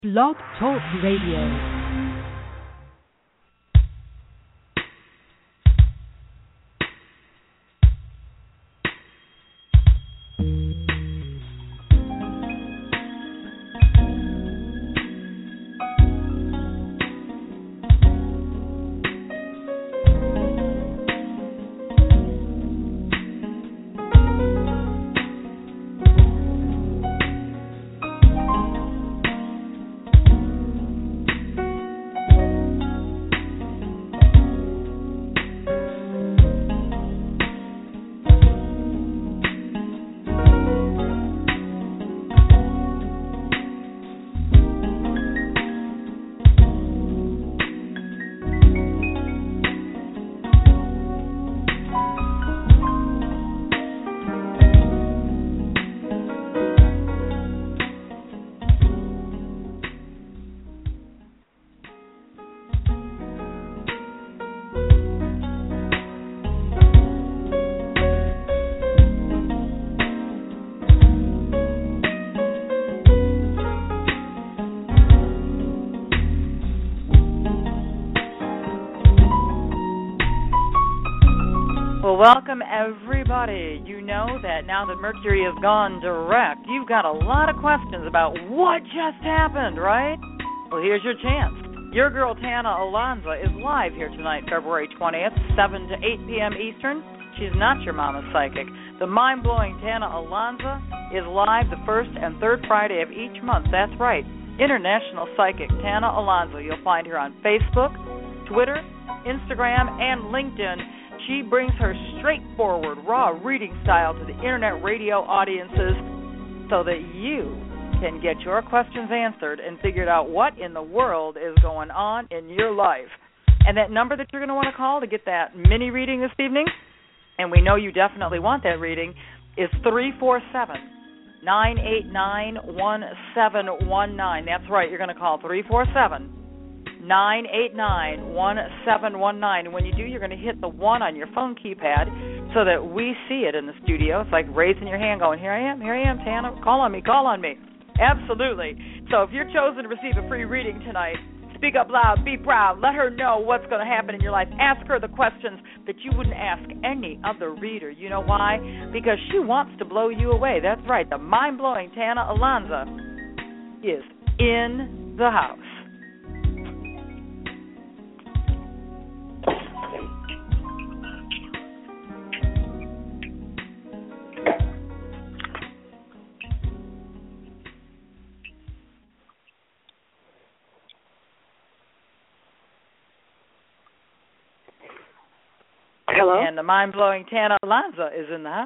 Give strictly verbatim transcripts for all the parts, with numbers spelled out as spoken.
Blog Talk Radio. Welcome, everybody. You know that now that Mercury has gone direct, you've got a lot of questions about what just happened, right? Well, here's your chance. Your girl, Tana Alonza, is live here tonight, February twentieth, seven to eight p.m. Eastern. She's not your mama's psychic. The mind-blowing Tana Alonza is live the first and third Friday of each month. That's right. International psychic Tana Alonza. You'll find her on Facebook, Twitter, Instagram, and LinkedIn. She brings her straightforward, raw reading style to the internet radio audiences so that you can get your questions answered and figured out what in the world is going on in your life. And that number that you're going to want to call to get that mini reading this evening, and we know you definitely want that reading, is three four seven, nine eight nine, one seven one nine. That's right, you're going to call three four seven, nine eight nine, one seven one nine. And when you do, you're going to hit the one on your phone keypad so that we see it in the studio. It's like raising your hand going, here I am, here I am, Tana, call on me, call on me. Absolutely. So if you're chosen to receive a free reading tonight, speak up loud, be proud, let her know what's going to happen in your life. Ask her the questions that you wouldn't ask any other reader. You know why? Because she wants to blow you away. That's right. The mind-blowing Tana Alonza is in the house. Hello? And the mind-blowing Tana Alonza is in the house.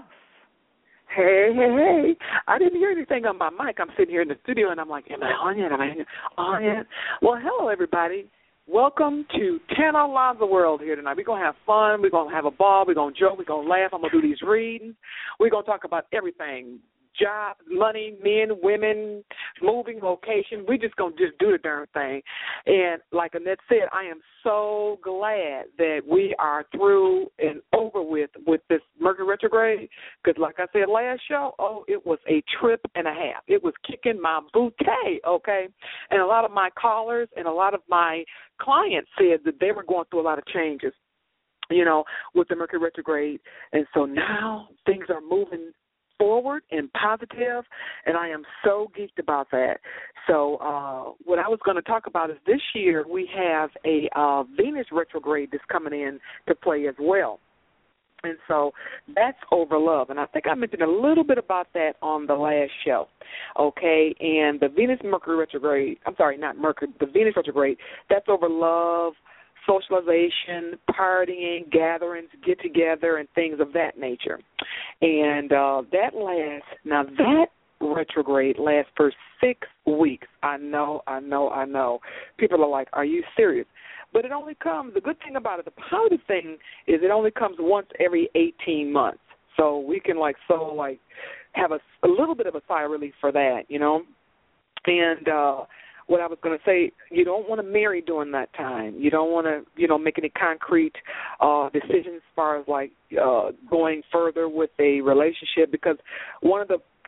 Hey, hey, hey. I didn't hear anything on my mic. I'm sitting here in the studio, and I'm like, am I on yet? Am I on yet? Well, hello, everybody. Welcome to Tana Alonza World here tonight. We're going to have fun. We're going to have a ball. We're going to joke. We're going to laugh. I'm going to do these readings. We're going to talk about everything. Jobs, money, men, women, moving, location. We're just going to just do the darn thing. And like Annette said, I am so glad that we are through and over with with this Mercury retrograde because like I said last show, oh, it was a trip and a half. It was kicking my booty, okay? And a lot of my callers and a lot of my clients said that they were going through a lot of changes, you know, with the Mercury retrograde. And so now things are moving forward and positive, and I am so geeked about that. So uh, what I was going to talk about is this year we have a uh, Venus retrograde that's coming in to play as well. And so that's over love. And I think I mentioned a little bit about that on the last show, okay? And the Venus-Mercury retrograde, I'm sorry, not Mercury, the Venus retrograde, that's over love, socialization, partying, gatherings, get-together, and things of that nature. And uh, that lasts, now that retrograde lasts for six weeks. I know, I know, I know. People are like, are you serious? But it only comes, the good thing about it, the positive thing is it only comes once every eighteen months. So we can, like, so, like, have a, a little bit of a sigh of relief for that, you know? And, uh, what I was going to say, you don't want to marry during that time. You don't want to, you know, make any concrete uh, decisions as far as, like, uh, going further with a relationship because one of the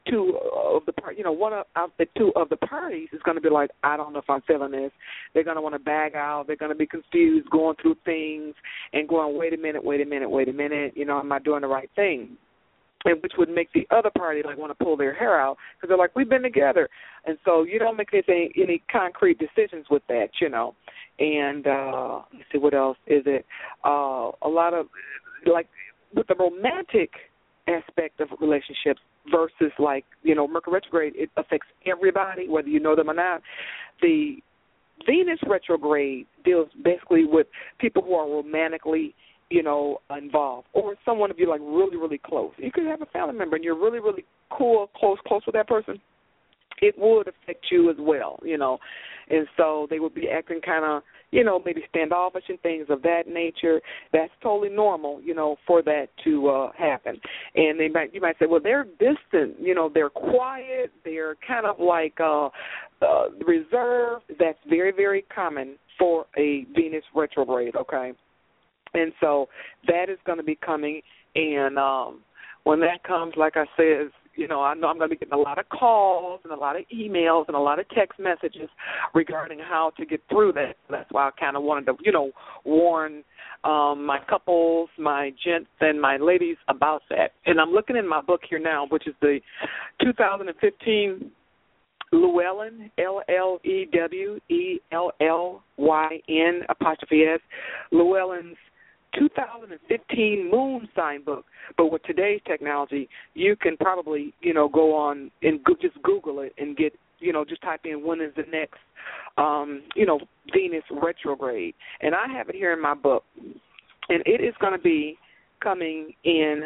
two of the part, you know, one of out the two of the parties is going to be like, I don't know if I'm feeling this. They're going to want to bag out. They're going to be confused, going through things and going, wait a minute, wait a minute, wait a minute. You know, am I doing the right thing? And which would make the other party like want to pull their hair out because they're like, we've been together, and so you don't make anything, any concrete decisions with that, you know. And uh, let's see, what else is it? Uh, a lot of like with the romantic aspect of relationships versus like, you know, Mercury retrograde, it affects everybody, whether you know them or not. The Venus retrograde deals basically with people who are romantically, you know, involved, or someone if you're like really, really close. You could have a family member and you're really, really cool, close, close with that person. It would affect you as well, you know. And so they would be acting kind of, you know, maybe standoffish and things of that nature. That's totally normal, you know, for that to uh, happen. And they might, you might say, well, they're distant, you know, they're quiet, they're kind of like uh, uh, reserved. That's very, very common for a Venus retrograde, okay? And so that is going to be coming, and um, when that comes, like I said, you know, I know I'm going to be getting a lot of calls and a lot of emails and a lot of text messages regarding how to get through that. That's why I kind of wanted to, you know, warn um, my couples, my gents, and my ladies about that. And I'm looking in my book here now, which is the two thousand fifteen Llewellyn, L L E W E L L Y N apostrophe S, Llewellyn's two thousand fifteen moon sign book. But with today's technology, you can probably, you know, go on and go, just Google it and get, you know, just type in when is the next, um, you know, Venus retrograde. And I have it here in my book. And it is going to be coming in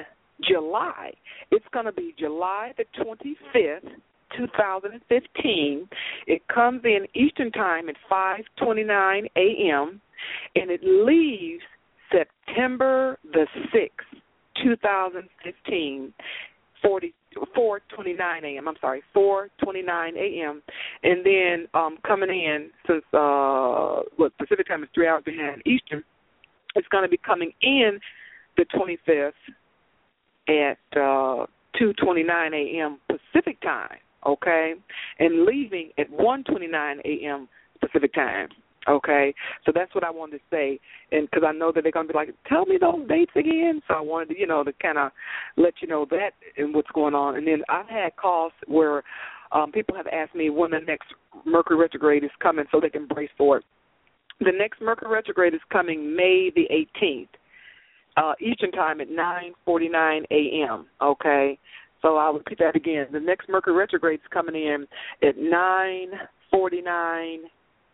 July. It's going to be July the twenty-fifth, two thousand fifteen. It comes in Eastern Time at five twenty-nine a.m., and it leaves September the sixth, two thousand fifteen, four twenty-nine a.m. I'm sorry, four twenty-nine a.m. And then um, coming in, since uh, what Pacific Time is three hours behind Eastern, it's going to be coming in the twenty-fifth at uh, two twenty-nine a.m. Pacific Time, okay, and leaving at one twenty-nine a.m. Pacific Time. Okay, so that's what I wanted to say, and because I know that they're going to be like, tell me those dates again. So I wanted to, you know, to kind of let you know that and what's going on. And then I've had calls where um, people have asked me when the next Mercury retrograde is coming so they can brace for it. The next Mercury retrograde is coming May the eighteenth, uh, Eastern Time at nine forty-nine a.m., okay? So I'll repeat that again. The next Mercury retrograde is coming in at nine forty-nine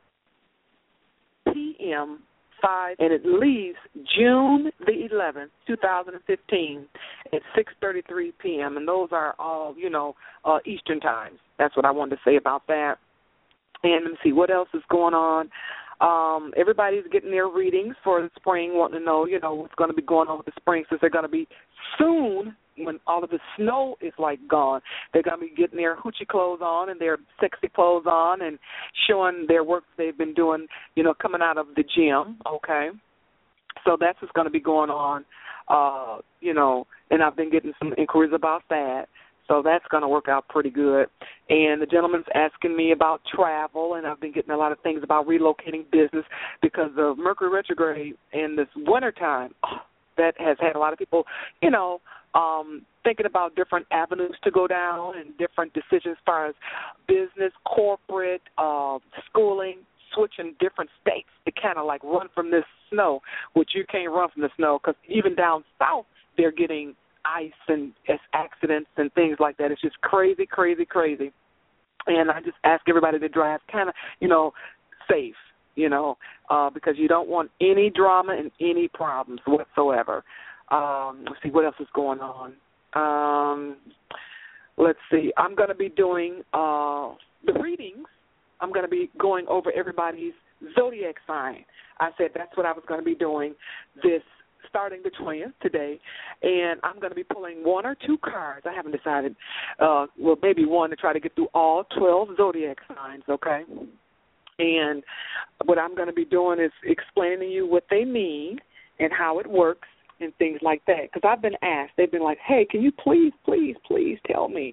p.m. five, and it leaves June the eleventh, two thousand fifteen, at six thirty-three p.m., and those are all, you know, uh, Eastern times. That's what I wanted to say about that. And let me see, what else is going on? Um, everybody's getting their readings for the spring, wanting to know, you know, what's going to be going on with the spring, since they're going to be soon, when all of the snow is, like, gone. They're going to be getting their hoochie clothes on and their sexy clothes on and showing their work they've been doing, you know, coming out of the gym, okay? So that's what's going to be going on, uh, you know, and I've been getting some inquiries about that. So that's going to work out pretty good. And the gentleman's asking me about travel, and I've been getting a lot of things about relocating business because of Mercury retrograde in this wintertime. Oh, that has had a lot of people, you know, um, thinking about different avenues to go down and different decisions as far as business, corporate, uh, schooling, switching different states to kind of like run from this snow, which you can't run from the snow because even down south they're getting ice and accidents and things like that. It's just crazy, crazy, crazy. And I just ask everybody to drive kind of, you know, safe, you know, uh, because you don't want any drama and any problems whatsoever. Um, let's see, what else is going on? Um, let's see. I'm going to be doing uh, the readings. I'm going to be going over everybody's zodiac sign. I said that's what I was going to be doing this starting the twentieth today, and I'm going to be pulling one or two cards. I haven't decided. Uh, well, maybe one to try to get through all twelve zodiac signs, okay? And what I'm going to be doing is explaining to you what they mean and how it works and things like that. Because I've been asked, they've been like, hey, can you please, please, please tell me,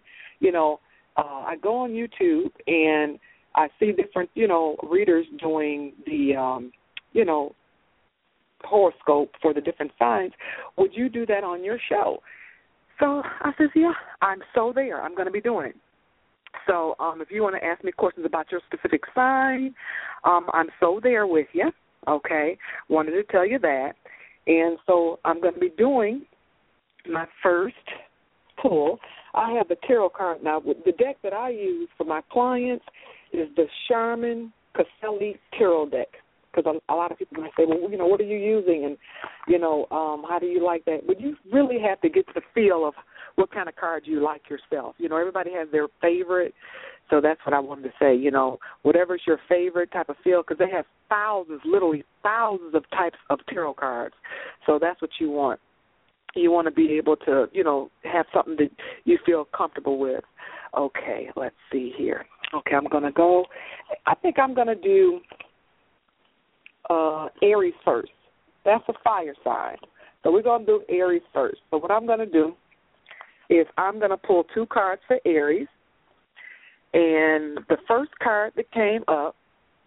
you know, uh, I go on YouTube and I see different, you know, readers doing the, um, you know, horoscope for the different signs. Would you do that on your show? So I says, yeah, I'm so there. I'm going to be doing it. So um, if you want to ask me questions about your specific sign, um, I'm so there with you, okay? Wanted to tell you that. And so I'm going to be doing my first pull. I have the tarot card now. The deck that I use for my clients is the Charmin Caselli Tarot deck, because a, a lot of people might say, well, you know, what are you using, and, you know, um, how do you like that? But you really have to get the feel of what kind of cards you like yourself. You know, everybody has their favorite, so that's what I wanted to say. You know, whatever's your favorite type of feel, because they have thousands, literally thousands of types of tarot cards. So that's what you want. You want to be able to, you know, have something that you feel comfortable with. Okay, let's see here. Okay, I'm going to go. I think I'm going to do uh, Aries first. That's a fire sign. So we're going to do Aries first. So what I'm going to do is I'm going to pull two cards for Aries. And the first card that came up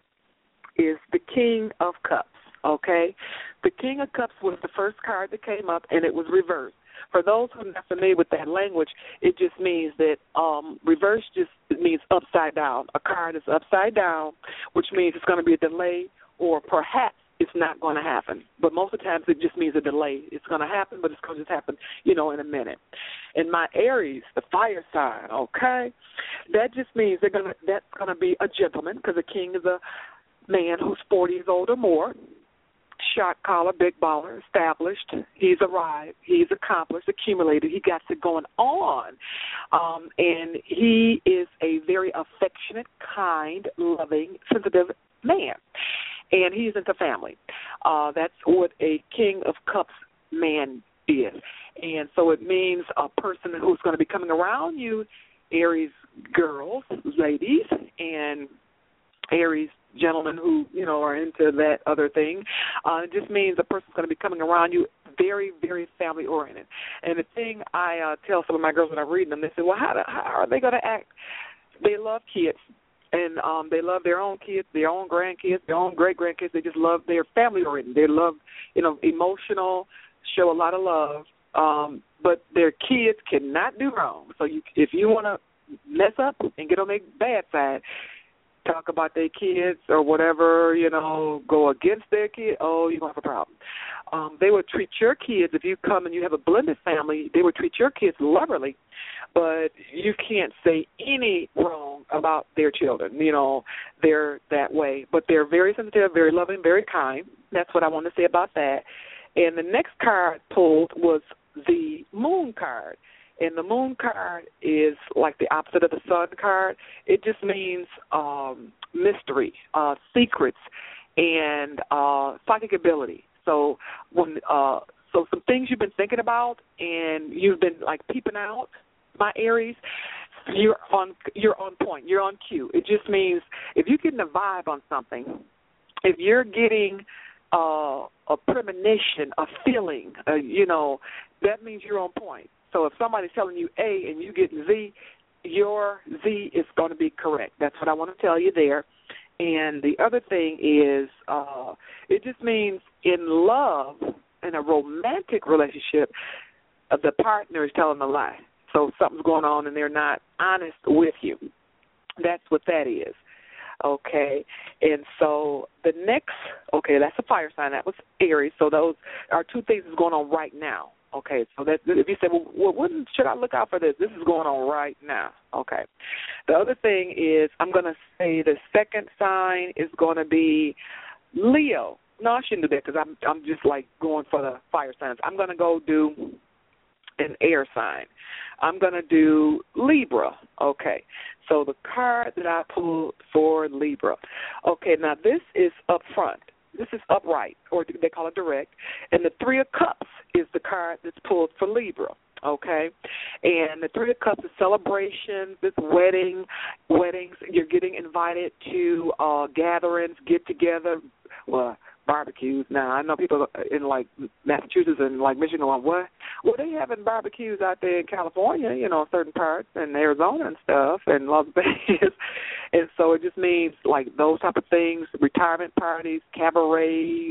is the King of Cups, okay? The King of Cups was the first card that came up, and it was reversed. For those who are not familiar with that language, it just means that um, reverse just means upside down. A card is upside down, which means it's going to be a delay, or perhaps it's not going to happen. But most of the times it just means a delay. It's going to happen, but it's going to just happen, you know, in a minute. And my Aries, the fire sign, okay, that just means they're gonna that's going to be a gentleman, because a king is a man who's forty years old or more, shot collar, big baller, established. He's arrived. He's accomplished, accumulated. He got it going on. Um, and he is a very affectionate, kind, loving, sensitive man. And he's into family. Uh, that's what a King of Cups man is. And so it means a person who's going to be coming around you, Aries girls, ladies, and Aries gentlemen who, you know, are into that other thing. Uh, it just means a person's going to be coming around you very, very family-oriented. And the thing I uh, tell some of my girls when I'm reading them, they say, well, how, do, how are they going to act? They love kids. And um, they love their own kids, their own grandkids, their own great-grandkids. They just love their family-oriented. They love, you know, emotional, show a lot of love. Um, but their kids cannot do wrong. So you, if you want to mess up and get on their bad side, talk about their kids or whatever, you know, go against their kid, oh, you're going to have a problem. Um, they would treat your kids, if you come and you have a blended family, they would treat your kids lovingly, but you can't say any wrong about their children. You know, they're that way. But they're very sensitive, very loving, very kind. That's what I want to say about that. And the next card pulled was the Moon card. And the Moon card is like the opposite of the Sun card. It just means um, mystery, uh, secrets, and uh, psychic ability. So when uh, so some things you've been thinking about and you've been like peeping out, my Aries, you're on you're on point. You're on cue. It just means if you're getting a vibe on something, if you're getting uh, a premonition, a feeling, uh, you know, that means you're on point. So if somebody's telling you A and you get Z, your Z is going to be correct. That's what I want to tell you there. And the other thing is uh, it just means in love, in a romantic relationship, uh, the partner is telling a lie. So something's going on and they're not honest with you. That's what that is. Okay, and so the next, okay, that's a fire sign. That was Aries. So those are two things that's going on right now. Okay, so that if you say, well, what should I look out for this? This is going on right now. Okay. The other thing is I'm going to say the second sign is going to be Leo. No, I shouldn't do that because I'm I'm just like going for the fire signs. I'm going to go do an air sign. I'm going to do Libra. Okay. So the card that I pulled for Libra. Okay, now this is up front. This is upright, or they call it direct. And the Three of Cups is the card that's pulled for Libra, okay? And the Three of Cups is celebrations, it's wedding, weddings. You're getting invited to uh, gatherings, get-together, well, barbecues. Now, I know people in, like, Massachusetts and, like, Michigan going, what? Well, they having barbecues out there in California, you know, certain parts, and Arizona and stuff, and Las Vegas. And so it just means, like, those type of things, retirement parties, cabarets,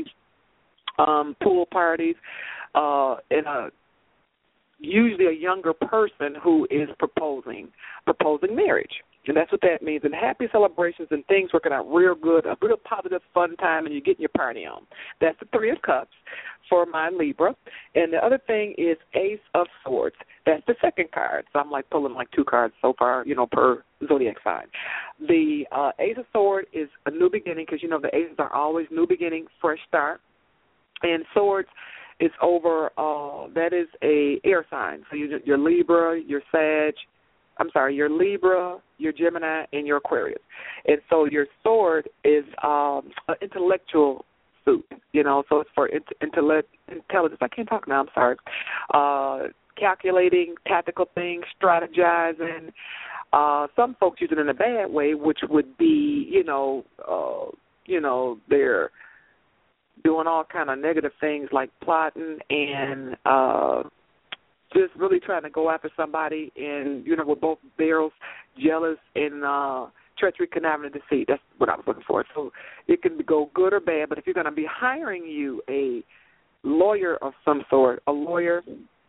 um, pool parties, uh, and a usually a younger person who is proposing, proposing marriage. And that's what that means. And happy celebrations and things working out real good, a real positive, fun time, and you're getting your party on. That's the Three of Cups for my Libra. And the other thing is Ace of Swords. That's the second card. So I'm like pulling like two cards so far, you know, per zodiac sign. The uh, Ace of Swords is a new beginning because, you know, the aces are always new beginning, fresh start. And Swords is over, uh, that is a air sign. So you, you're Libra, you're Sag, I'm sorry, you're Libra, you're Gemini, and you're Aquarius. And so your sword is um, an intellectual suit, you know, so it's for intellect, intelligence. I can't talk now, I'm sorry. Uh, calculating, tactical things, strategizing. Uh, some folks use it in a bad way, which would be, you know, uh, you know, they're doing all kind of negative things like plotting and uh, just really trying to go after somebody and, you know, with both barrels, jealous and uh, treachery, conniving, and deceit. That's what I was looking for. So it can go good or bad, but if you're going to be hiring you a lawyer of some sort, a lawyer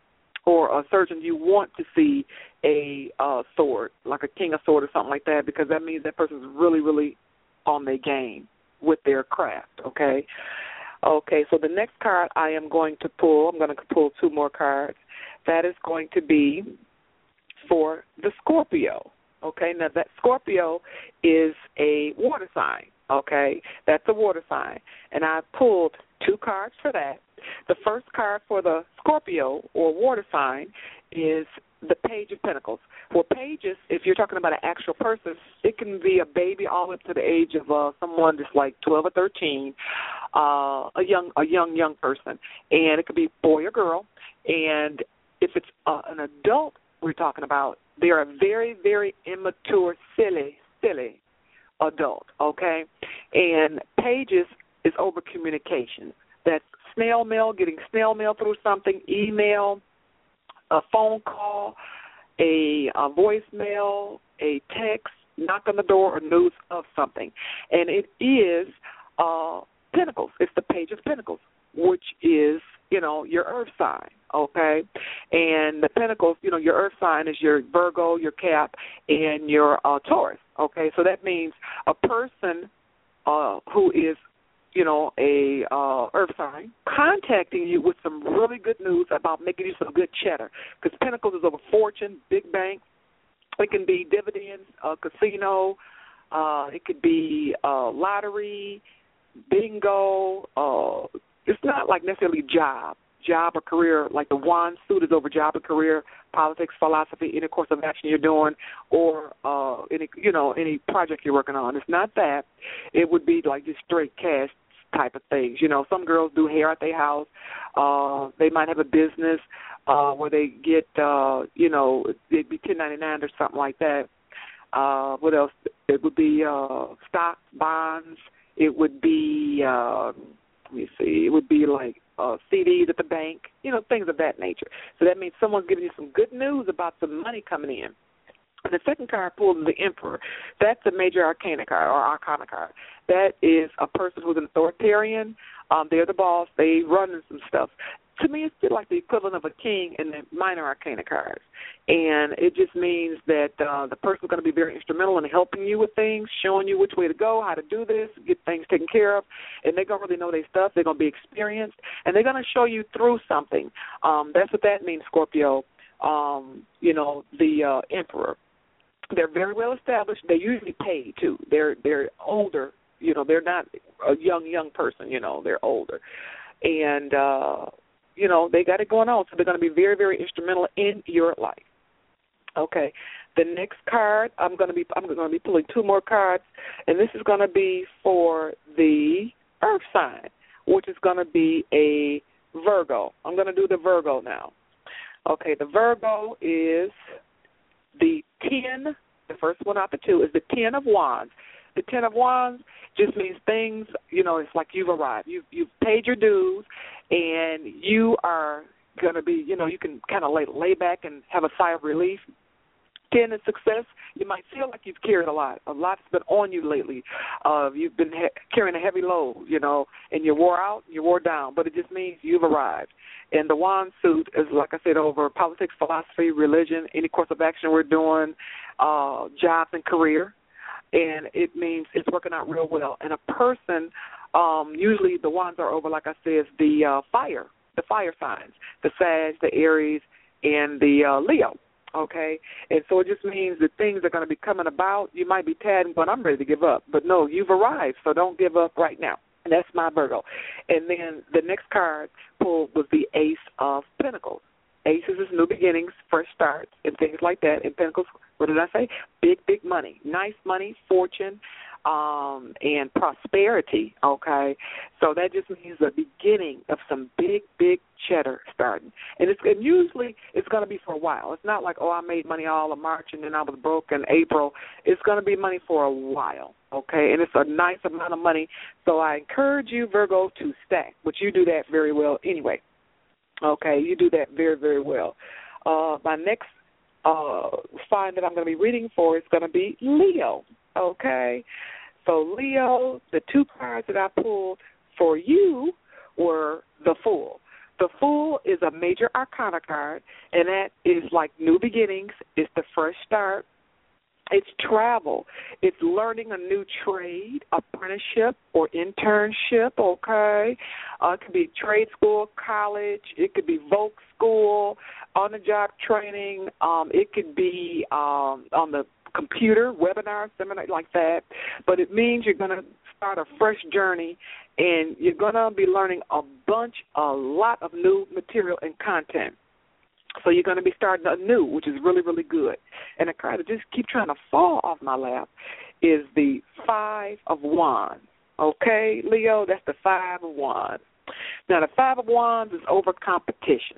or a surgeon, you want to see a uh, sword, like a king of sword or something like that, because that means that person's really, really on their game with their craft, okay? Okay, so the next card I am going to pull, I'm going to pull two more cards. That is going to be for the Scorpio. Okay, now that Scorpio is a water sign. Okay, that's a water sign. And I pulled two cards for that. The first card for the Scorpio or water sign is the Page of Pentacles. Well, pages, if you're talking about an actual person, it can be a baby all the way up to the age of uh, someone just like twelve or thirteen, uh, a young, a young, young person, and it could be boy or girl. And if it's uh, an adult we're talking about, they're a very, very immature, silly, silly adult. Okay, and pages is over communication. That's snail mail, getting snail mail through something, email, a phone call, a, a voicemail, a text, knock on the door, or news of something. And it is uh, Pentacles. It's the Page of Pentacles, which is, you know, your earth sign, okay? And the Pentacles, you know, your earth sign is your Virgo, your Cap, and your uh, Taurus, okay? So that means a person uh, who is, you know, a uh, earth sign, contacting you with some really good news about making you some good cheddar. Because Pentacles is over fortune, big bank. It can be dividends, uh, casino. Uh, it could be uh, lottery, bingo. Uh, it's not like necessarily job, job or career. Like the wand suit is over job and career, politics, philosophy, any course of action you're doing, or uh, any, you know, any project you're working on. It's not that. It would be like just straight cash type of things. You know, some girls do hair at their house. Uh, they might have a business uh, where they get, uh, you know, it'd be ten ninety-nine or something like that. Uh, what else? It would be uh, stocks, bonds. It would be, uh, let me see, it would be like uh, C Ds at the bank, you know, things of that nature. So that means someone's giving you some good news about some money coming in. And the second card pulled is the Emperor. That's a major arcana card or arcana card. That is a person who's an authoritarian. Um, they're the boss. They run some stuff. To me, it's still like the equivalent of a king in the minor arcana cards. And it just means that uh, the person's going to be very instrumental in helping you with things, showing you which way to go, how to do this, get things taken care of. And they're going to really know their stuff. They're going to be experienced. And they're going to show you through something. Um, that's what that means, Scorpio, um, you know, the uh, Emperor. They're very well established. They're usually paid, too. They're they're older. You know, they're not a young, young person. You know, they're older. And, uh, you know, they got it going on. So they're going to be very, very instrumental in your life. Okay. The next card, I'm going to be I'm going to be pulling two more cards, and this is going to be for the Earth sign, which is going to be a Virgo. I'm going to do the Virgo now. Okay, the Virgo is the ten, the first one out the two, is the ten of wands. the Ten of Wands just means things, you know, it's like you've arrived. You've, you've paid your dues, and you are going to be, you know, you can kind of lay, lay back and have a sigh of relief. Ten is success. You might feel like you've carried a lot. A lot's been on you lately. Uh, you've been he- carrying a heavy load, you know, and you wore out, you wore down, but it just means you've arrived. And the wand suit is, like I said, over politics, philosophy, religion, any course of action we're doing, uh, jobs and career. And it means it's working out real well. And a person, um, usually the wands are over, like I said, the uh, fire, the fire signs, the Sag, the Aries, and the uh, Leo. Okay, and so it just means that things are going to be coming about. You might be tagging, but I'm ready to give up. But no, you've arrived, so don't give up right now. And that's my Virgo. And then the next card pulled was the Ace of Pentacles. Aces is new beginnings, fresh starts, and things like that. And Pentacles, what did I say? Big, big money, nice money, fortune, um, and prosperity, okay? So that just means the beginning of some big, big cheddar starting. And it's and usually it's going to be for a while. It's not like, oh, I made money all of March and then I was broke in April. It's going to be money for a while, okay? And it's a nice amount of money. So I encourage you, Virgo, to stack, but you do that very well anyway. Okay, you do that very, very well. Uh, my next uh, sign that I'm going to be reading for is going to be Leo. Okay, so Leo, the two cards that I pulled for you were the Fool. The Fool is a major arcana card, and that is like new beginnings. It's the fresh start. It's travel. It's learning a new trade, apprenticeship, or internship, okay? Uh, it could be trade school, college. It could be Voc school, on-the-job training. Um, it could be um, on the computer, webinar, seminar, like that. But it means you're going to start a fresh journey, and you're going to be learning a bunch, a lot of new material and content. So you're going to be starting anew, which is really, really good. And the card that just keep trying to fall off my lap is the Five of Wands. Okay, Leo, that's the Five of Wands. Now, the Five of Wands is over competition.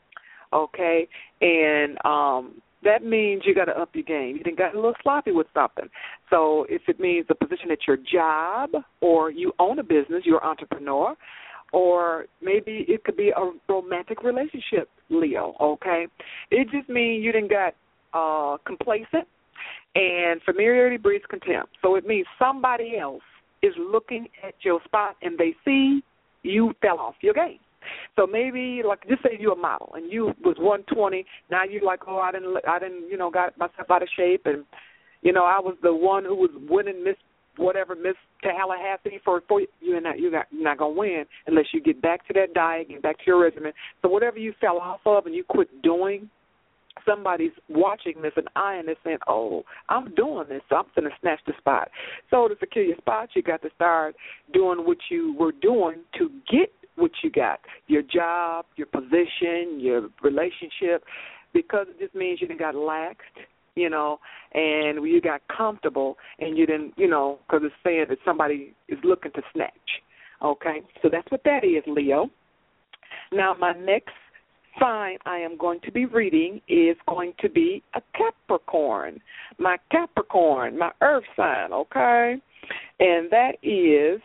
Okay, and um, that means you got to up your game. You done got a little sloppy with something. So if it means a position at your job, or you own a business, you're an entrepreneur, or maybe it could be a romantic relationship, Leo, okay? It just means you done got uh, complacent, and familiarity breeds contempt. So it means somebody else is looking at your spot, and they see you fell off your game. So maybe, like, just say you're a model, and you was one twenty. Now you're like, oh, I didn't, I didn't, you know, got myself out of shape, and, you know, I was the one who was winning Miss whatever, Miss Tallahassee for for you. You're not, you're not, you're not going to win unless you get back to that diet, get back to your regimen. So whatever you fell off of and you quit doing, somebody's watching this and eyeing this saying, oh, I'm doing this, so I'm going to snatch the spot. So to secure your spot, you got to start doing what you were doing to get what you got, your job, your position, your relationship, because it just means you done got laxed, you know, and you got comfortable and you didn't, you know, because it's saying that somebody is looking to snatch. Okay, so that's what that is, Leo. Now, my next sign I am going to be reading is going to be a Capricorn. My Capricorn, my earth sign, okay? And that is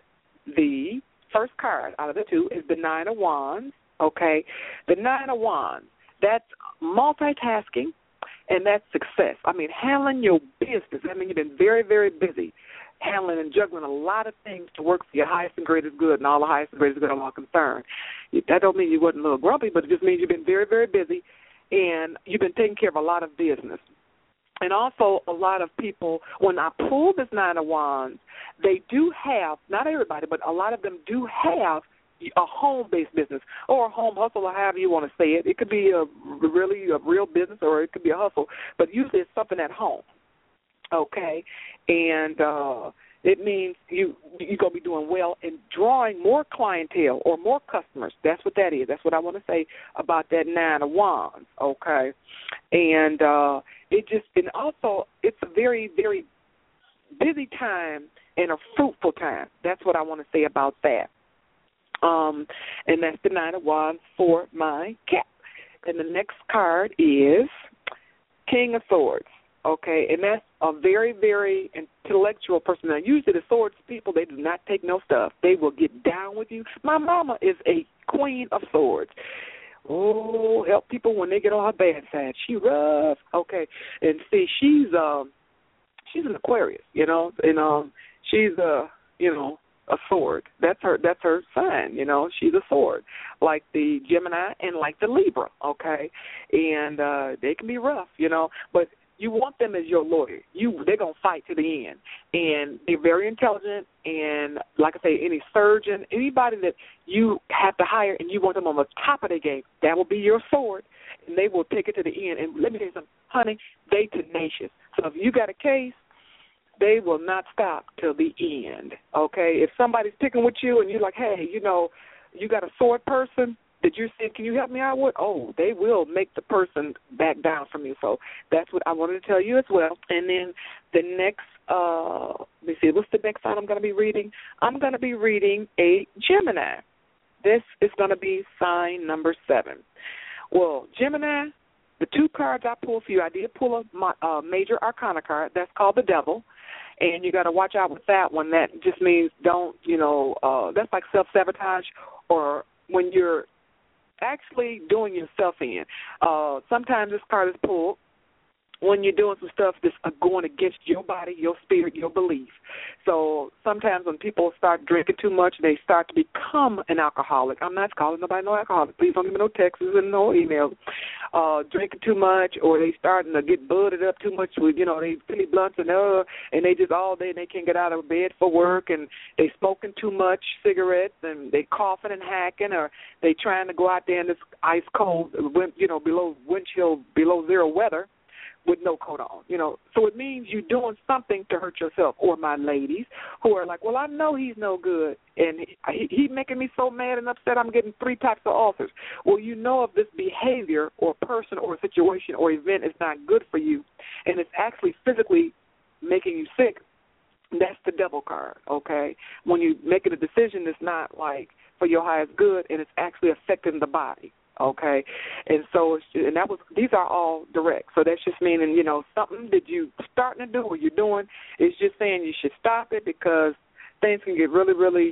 the first card out of the two is the Nine of Wands, okay? The Nine of Wands, that's multitasking, and that's success. I mean, handling your business. I mean, you've been very, very busy handling and juggling a lot of things to work for your highest and greatest good and all the highest and greatest good of all concerned. That don't mean you wasn't a little grumpy, but it just means you've been very, very busy, and you've been taking care of a lot of business. And also a lot of people, when I pull this Nine of Wands, they do have, not everybody, but a lot of them do have a home-based business or a home hustle or however you want to say it. It could be a really a real business or it could be a hustle, but usually it's something at home, okay? And uh, it means you, you're going to be doing well in drawing more clientele or more customers. That's what that is. That's what I want to say about that Nine of Wands, okay? And uh, it just, and also it's a very, very busy time and a fruitful time. That's what I want to say about that. Um, and that's the Nine of Wands for my Cap. And the next card is King of Swords, okay? And that's a very, very intellectual person. Now, usually the swords people, they do not take no stuff. They will get down with you. My mama is a queen of swords. Oh, help people when they get on her bad side. She rough. Okay. And see, she's um she's an Aquarius, you know, and um she's a you know, a sword. That's her that's her sign, you know. She's a sword. Like the Gemini and like the Libra, okay? And uh they can be rough, you know, but you want them as your lawyer. You they're gonna fight to the end. And they're very intelligent, and like I say, any surgeon, anybody that you have to hire and you want them on the top of their game, that will be your sword, and they will take it to the end. And let me tell you something, honey, they tenacious. So if you got a case, they will not stop till the end, okay? If somebody's picking with you and you're like, hey, you know, you got a sword person that you're saying, can you help me out with? Oh, they will make the person back down from you. So that's what I wanted to tell you as well. And then the next, uh, let me see, what's the next sign I'm going to be reading? I'm going to be reading a Gemini. This is going to be sign number seven. Well, Gemini, the two cards I pulled for you, I did pull a uh, major arcana card. That's called the Devil. And you got to watch out with that one. That just means don't, you know, uh, that's like self-sabotage, or when you're actually doing yourself in. Uh, sometimes this card is pulled when you're doing some stuff that's going against your body, your spirit, your belief. So sometimes when people start drinking too much, they start to become an alcoholic. I'm not calling nobody no alcoholic. Please don't give me no texts and no emails. Uh, drinking too much, or they starting to get budded up too much with, you know, they Philly blunts and uh, and they just all day and they can't get out of bed for work, and they smoking too much cigarettes, and they coughing and hacking, or they trying to go out there in this ice cold, you know, below windshield, below zero weather, with no coat on, you know. So it means you're doing something to hurt yourself. Or my ladies who are like, well, I know he's no good, and he, he making me so mad and upset I'm getting three types of ulcers. Well, you know if this behavior or person or situation or event is not good for you, and it's actually physically making you sick, that's the Devil card, okay? When you're making a decision that's not like for your highest good, and it's actually affecting the body. Okay, and so, and that was, these are all direct. So that's just meaning, you know, something that you starting to do or you're doing is just saying you should stop it because things can get really, really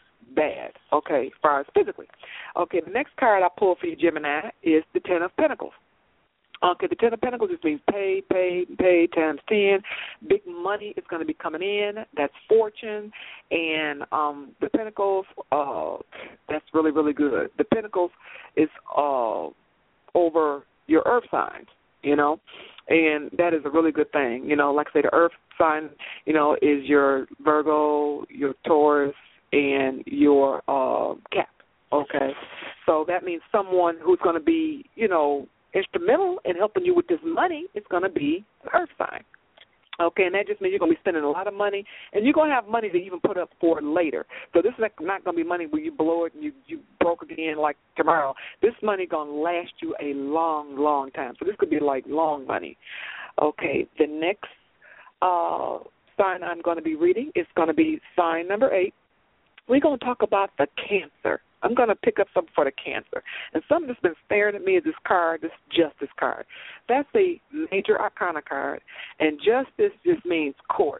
bad, okay, as far as physically. Okay, the next card I pulled for you, Gemini, is the Ten of Pentacles. Okay, the Ten of Pentacles just means pay, pay, pay times ten. Big money is going to be coming in. That's fortune. And um, the Pentacles, uh, that's really, really good. The Pentacles is uh, over your earth signs, you know, and that is a really good thing. You know, like I say, the earth sign, you know, is your Virgo, your Taurus, and your uh, Cap, okay? So that means someone who's going to be, you know, instrumental in helping you with this money is going to be the earth sign. Okay, and that just means you're going to be spending a lot of money, and you're going to have money to even put up for later. So this is not going to be money where you blow it and you, you broke again like tomorrow. This money going to last you a long, long time. So this could be like long money. Okay, the next uh, sign I'm going to be reading is going to be sign number eight. We're going to talk about the Cancer. I'm going to pick up something for the Cancer. And something that's been staring at me is this card, this Justice card. That's a major arcana card, and justice just means court.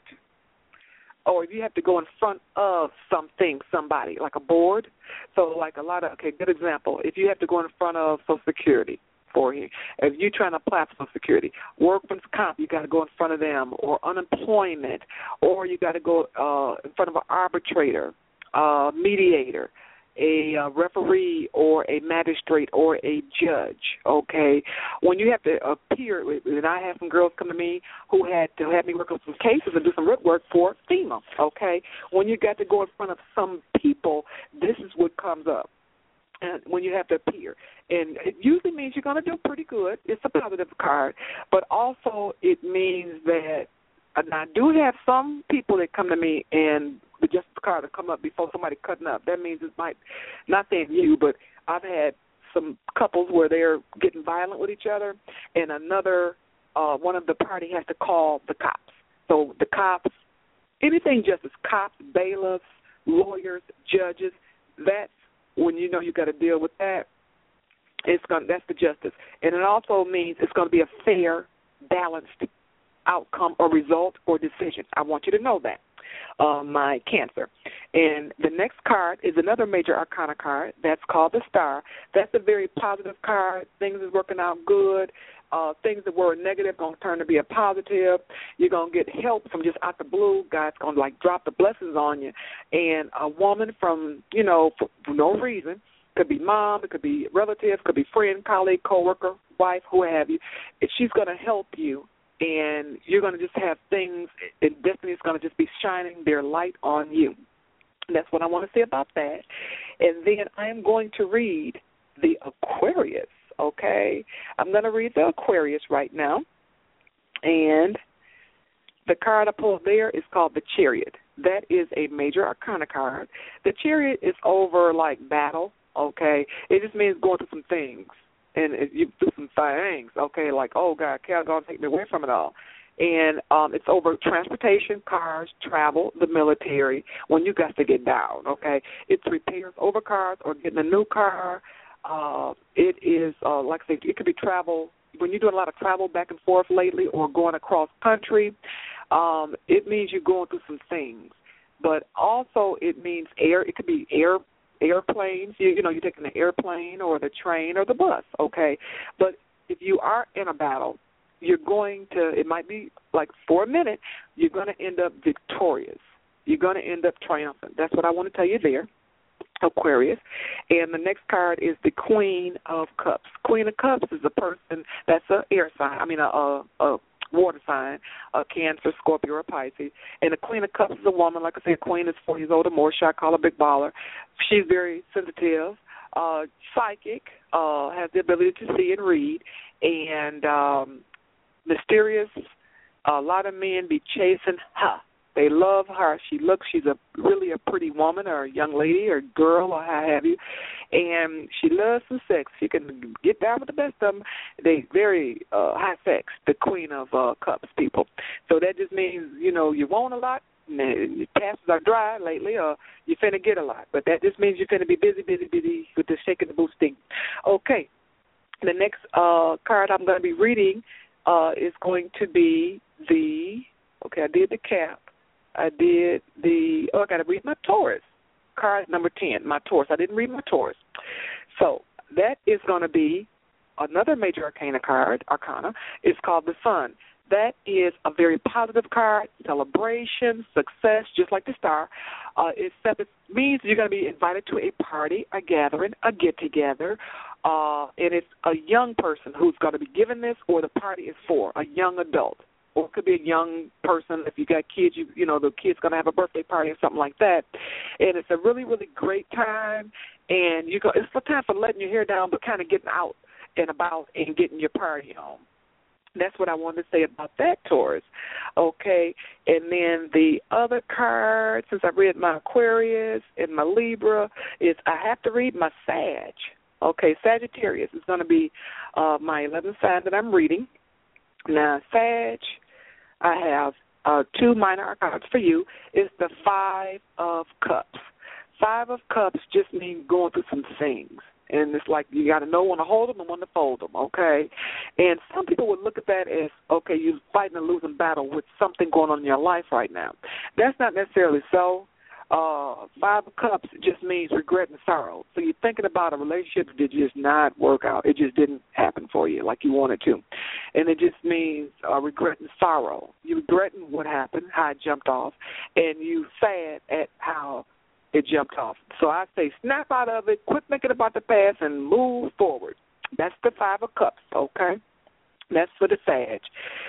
Or if you have to go in front of something, somebody, like a board. So like a lot of, okay, good example. If you have to go in front of Social Security for you, if you're trying to apply for Social Security, workman's comp, you got to go in front of them, or unemployment, or you got to go uh, in front of an arbitrator, uh, mediator, a uh, referee or a magistrate or a judge, okay? When you have to appear, and I have some girls come to me who had to have me work on some cases and do some root work for FEMA, okay? When you got to go in front of some people, this is what comes up. And when you have to appear. And it usually means you're going to do pretty good. It's a positive card. But also it means that, and I do have some people that come to me and the Justice card will come up before somebody cutting up. That means it might, not saying you, but I've had some couples where they're getting violent with each other, and another, uh, one of the party has to call the cops. So the cops, anything justice, cops, bailiffs, lawyers, judges, that's when you know you got to deal with that. It's going that's the justice. And it also means it's going to be a fair, balanced outcome or result or decision. I want you to know that. Uh, my Cancer. And the next card is another major arcana card. That's called the Star. That's a very positive card. Things is working out good. Uh, things that were negative going to turn to be a positive. You're going to get help from just out the blue. God's going to, like, drop the blessings on you. And a woman from, you know, for, for no reason, could be mom, it could be relative, could be friend, colleague, coworker, wife, who have you. She's going to help you. And you're going to just have things, and destiny is going to just be shining their light on you. And that's what I want to say about that. And then I am going to read the Aquarius, okay? I'm going to read the Aquarius right now. And the card I pulled there is called the Chariot. That is a major arcana card. The Chariot is over, like, battle, okay? It just means going through some things. And you do some things, okay, like, oh, God, Cal going to take me away from it all. And um, it's over transportation, cars, travel, the military, when you got to get down, okay. It's repairs over cars or getting a new car. Uh, it is, uh, like I said, it could be travel. When you're doing a lot of travel back and forth lately or going across country, um, it means you're going through some things. But also it means air. It could be air. Airplanes, you, you know, you're taking the airplane or the train or the bus, okay? But if you are in a battle, you're going to, it might be like for a minute, you're going to end up victorious. You're going to end up triumphant. That's what I want to tell you there, Aquarius. And the next card is the Queen of Cups. Queen of Cups is a person that's an air sign, I mean a, a, a water sign, a Cancer, Scorpio, or Pisces. And the Queen of Cups is a woman. Like I said, Queen is four years old or more. I call her Big Baller. She's very sensitive, uh, psychic, uh, has the ability to see and read, and um, mysterious. A lot of men be chasing her. They love her. She looks, she's a really a pretty woman or a young lady or girl or how have you. And she loves some sex. She can get down with the best of them. They very uh, high sex, the Queen of uh, Cups people. So that just means, you know, you want a lot. Your passes are dry lately or you're finna get a lot. But that just means you're finna be busy, busy, busy with the shaking, the boosting. Okay. The next uh, card I'm going to be reading uh, is going to be the, okay, I did the cap. I did the, oh, I got to read my Taurus, card number ten, my Taurus. I didn't read my Taurus. So that is going to be another major arcana card, arcana. It's called the Sun. That is a very positive card, celebration, success, just like the Star. Uh, it means you're going to be invited to a party, a gathering, a get-together, uh, and it's a young person who's going to be given this or the party is for, a young adult. Or it could be a young person. If you got kids, you you know, the kid's going to have a birthday party or something like that. And it's a really, really great time. And you go, it's a time for letting your hair down but kind of getting out and about and getting your party on. That's what I wanted to say about that, Taurus. Okay, and then the other card, since I read my Aquarius and my Libra, is I have to read my Sag. Okay, Sagittarius is going to be uh, my eleventh sign that I'm reading. Now, Sag, I have uh, two minor arcana for you. It's the Five of Cups. Five of Cups just means going through some things. And it's like you got to know when to hold them and when to fold them, okay? And some people would look at that as, okay, you're fighting a losing battle with something going on in your life right now. That's not necessarily so. Uh, five of Cups just means regret and sorrow. So you're thinking about a relationship that did just not work out. It just didn't happen for you like you wanted to. And it just means uh, regret and sorrow. You're regretting what happened, how it jumped off, and you sad at how it jumped off. So I say snap out of it, quit thinking about the past, and move forward. That's the Five of Cups, okay? That's for the Sag.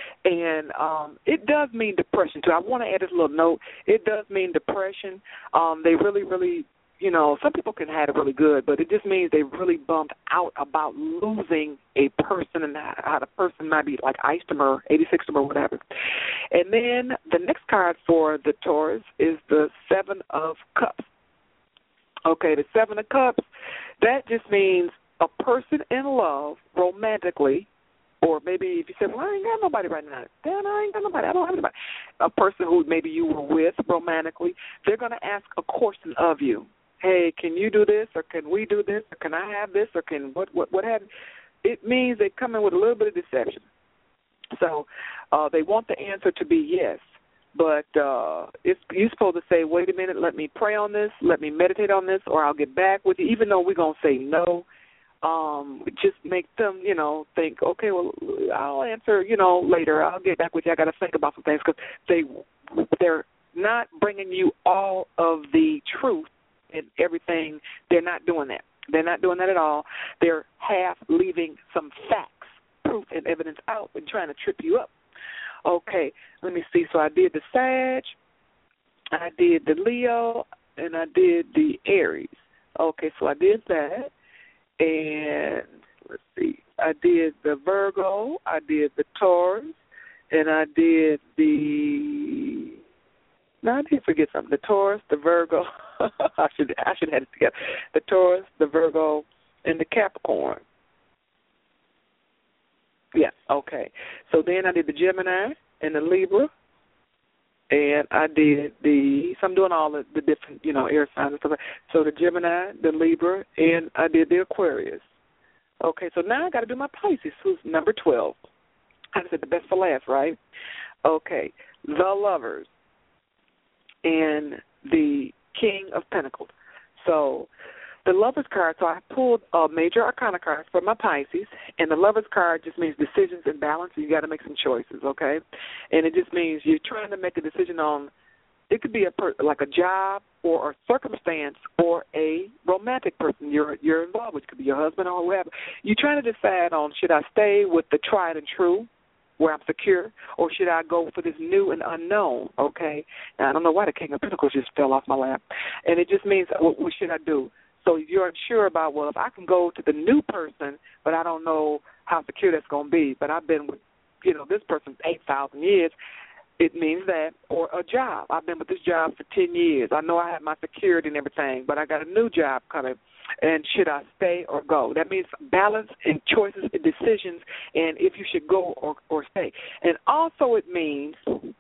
And um, it does mean depression, too. I want to add this little note. It does mean depression. Um, they really, really, you know, some people can have it really good, but it just means they really bummed out about losing a person and how the person might be like iced them or eighty-six them or whatever. And then the next card for the Taurus is the Seven of Cups. Okay, the Seven of Cups, that just means a person in love romantically. Or maybe if you say, well, I ain't got nobody right now. Damn, I ain't got nobody. I don't have anybody. A person who maybe you were with romantically, they're going to ask a question of you. Hey, can you do this? Or can we do this? Or can I have this? Or can what, what, what have you? It means they come in with a little bit of deception. So uh, they want the answer to be yes. But uh, it's, you're supposed to say, wait a minute, let me pray on this, let me meditate on this, or I'll get back with you, even though we're going to say no. Um, just make them, you know, think, okay, well, I'll answer, you know, later. I'll get back with you. I got to think about some things because they, they're not bringing you all of the truth and everything. They're not doing that. They're not doing that at all. They're half leaving some facts, proof, and evidence out and trying to trip you up. Okay, let me see. So I did the Sag, I did the Leo, and I did the Aries. Okay, so I did that. And let's see, I did the Virgo, I did the Taurus, and I did the, no, I did forget something, the Taurus, the Virgo, I should I should have it together, the Taurus, the Virgo, and the Capricorn. Yeah, okay. So then I did the Gemini and the Libra, and I did the, so I'm doing all the, the different, you know, air signs and stuff. So the Gemini, the Libra, and I did the Aquarius. Okay, so now I got to do my Pisces, who's number twelve. I said the best for last, right? Okay, the Lovers and the King of Pentacles. So the Lovers card, so I pulled a major arcana card for my Pisces, and the Lovers card just means decisions and balance. You got to make some choices, okay? And it just means you're trying to make a decision on, it could be a per, like a job or a circumstance or a romantic person you're you're involved with. It could be your husband or whoever. You're trying to decide on, should I stay with the tried and true, where I'm secure, or should I go for this new and unknown, okay? Now, I don't know why the King of Pentacles just fell off my lap. And it just means, what, what should I do? So you're unsure about, well, if I can go to the new person, but I don't know how secure that's going to be, but I've been with, you know, this person eight thousand years, it means that, or a job. I've been with this job for ten years. I know I have my security and everything, but I got a new job coming, and should I stay or go? That means balance and choices and decisions, and if you should go or, or stay. And also it means,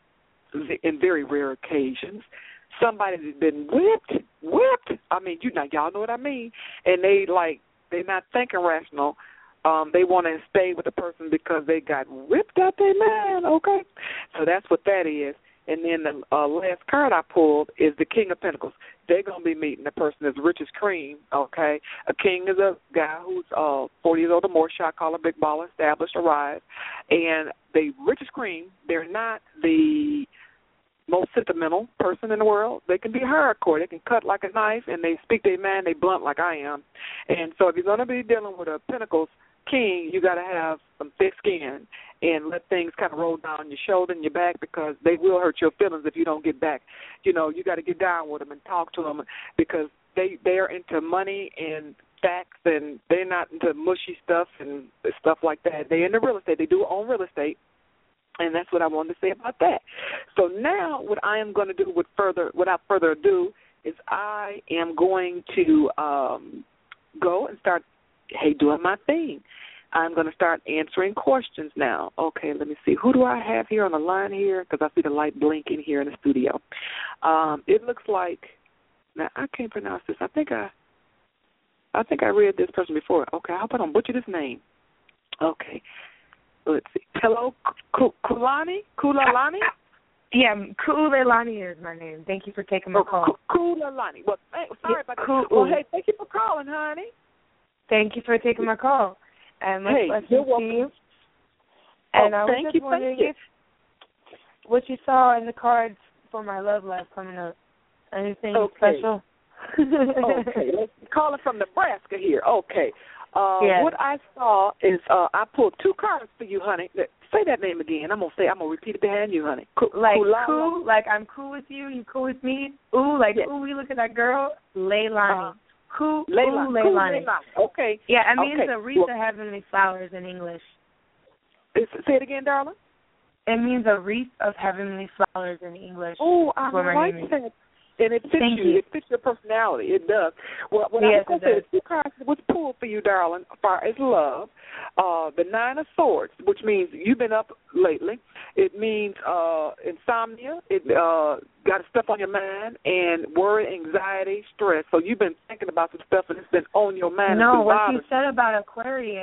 in very rare occasions, somebody's been whipped, whipped. I mean, you know, y'all know what I mean. And they like, they're not thinking rational. Um, they want to stay with the person because they got whipped out there, man. Okay, so that's what that is. And then the uh, last card I pulled is the King of Pentacles. They're gonna be meeting a person that's rich as cream. Okay, a king is a guy who's uh, forty years old or more, shot caller, big baller, established, arrived, and they rich as cream. They're not the most sentimental person in the world. They can be hardcore. They can cut like a knife, and they speak their mind. They blunt like I am. And so if you're going to be dealing with a Pentacles king, you got to have some thick skin and let things kind of roll down your shoulder and your back, because they will hurt your feelings if you don't get back. You know, you got to get down with them and talk to them, because they they are into money and facts, and they're not into mushy stuff and stuff like that. They're into real estate. They do own real estate. And that's what I wanted to say about that. So now what I am going to do with further, without further ado is I am going to um, go and start, hey, doing my thing. I'm going to start answering questions now. Okay, let me see. Who do I have here on the line here? Because I see the light blinking here in the studio. Um, it looks like, now I can't pronounce this. I think I, I think I read this person before. Okay, I hope I don't butcher this name. Okay. Let's see. Hello, Kulani? Kulalani? Yeah, Kulalani is my name. Thank you for taking my oh, call. Kulalani. Well, hey, sorry yeah, about that. Cool. Well, hey, thank you for calling, honey. Thank you for taking my call. And much hey, blessings you're to welcome. you. And oh, I was thank just you, wondering thank you. if what you saw in the cards for my love life coming up. Anything okay. special? okay, let's call it from Nebraska here. Okay. Uh, yeah. What I saw is uh, I pulled two cards for you, honey. Say that name again. I'm gonna say. I'm gonna repeat it behind you, honey. Cool, like Kulala. cool, like I'm cool with you. You cool with me? Ooh, like yes. ooh, we look at that girl, Leilani. Uh, cool, Leilani. Ooh, Leilani. Cool, okay. Yeah, it means okay. a wreath well, of heavenly flowers in English. Say it again, darling. It means a wreath of heavenly flowers in English. Oh, I like that. And it fits Thank you. you. It fits your personality. It does. Well, what yes, I was going to say, the two cards was pulled for you, darling, as far as love. Uh, the Nine of Swords, which means you've been up lately. It means uh, insomnia. It uh, got stuff on your mind, and worry, anxiety, stress. So you've been thinking about some stuff, and it's been on your mind. No, what you you said about Aquarius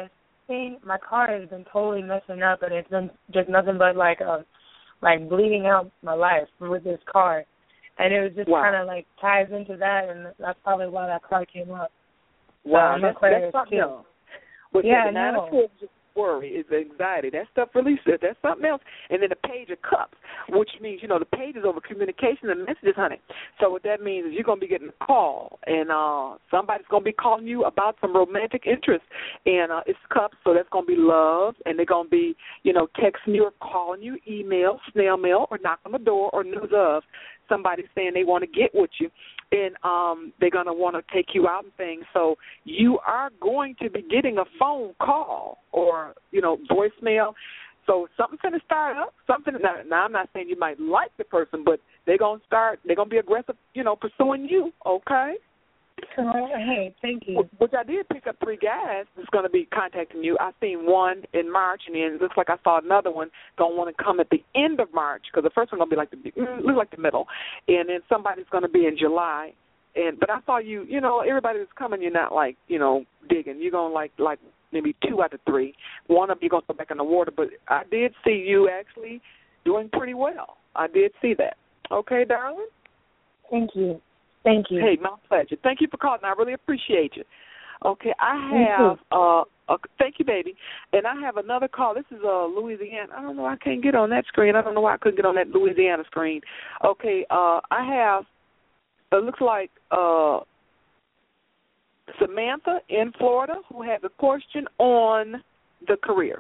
thing, my car has been totally messing up, and it's been just nothing but like uh, like bleeding out my life with this car, and it was just wow. kind of like ties into that, and that's probably why that car came up. Wow, um, that's, that's something else. Well, yeah, the nine of cups is worry, is anxiety. That stuff really, that's something else. And then the page of cups, which means, you know, the page is over communication and messages, honey. So what that means is you're going to be getting a call, and uh, somebody's going to be calling you about some romantic interest. And uh, it's cups, so that's going to be love, and they're going to be, you know, texting you or calling you, email, snail mail, or knock on the door, or news of somebody saying they want to get with you. And um, they're going to want to take you out and things. So you are going to be getting a phone call or, you know, voicemail. So something's going to start up. Something. Now, now, I'm not saying you might like the person, but they're going to start, they're going to be aggressive, you know, pursuing you, okay? Oh, hey, thank you. Which I did pick up three guys that's going to be contacting you. I seen one in March, and then it looks like I saw another one going to want to come at the end of March, because the first one going to be like the mm, look like the middle, and then somebody's going to be in July. And but I saw you, you know, everybody that's coming, you're not like, you know, digging. You're going to like like maybe two out of three. One of you going to go back in the water, but I did see you actually doing pretty well. I did see that. Okay, darling? Thank you. Thank you. Hey, my pleasure. Thank you for calling. I really appreciate you. Okay, I have, uh, a, thank you, baby. And I have another call. This is uh, Louisiana. I don't know. I can't get on that screen. I don't know why I couldn't get on that Louisiana screen. Okay, uh, I have, it looks like uh, Samantha in Florida who has a question on the career.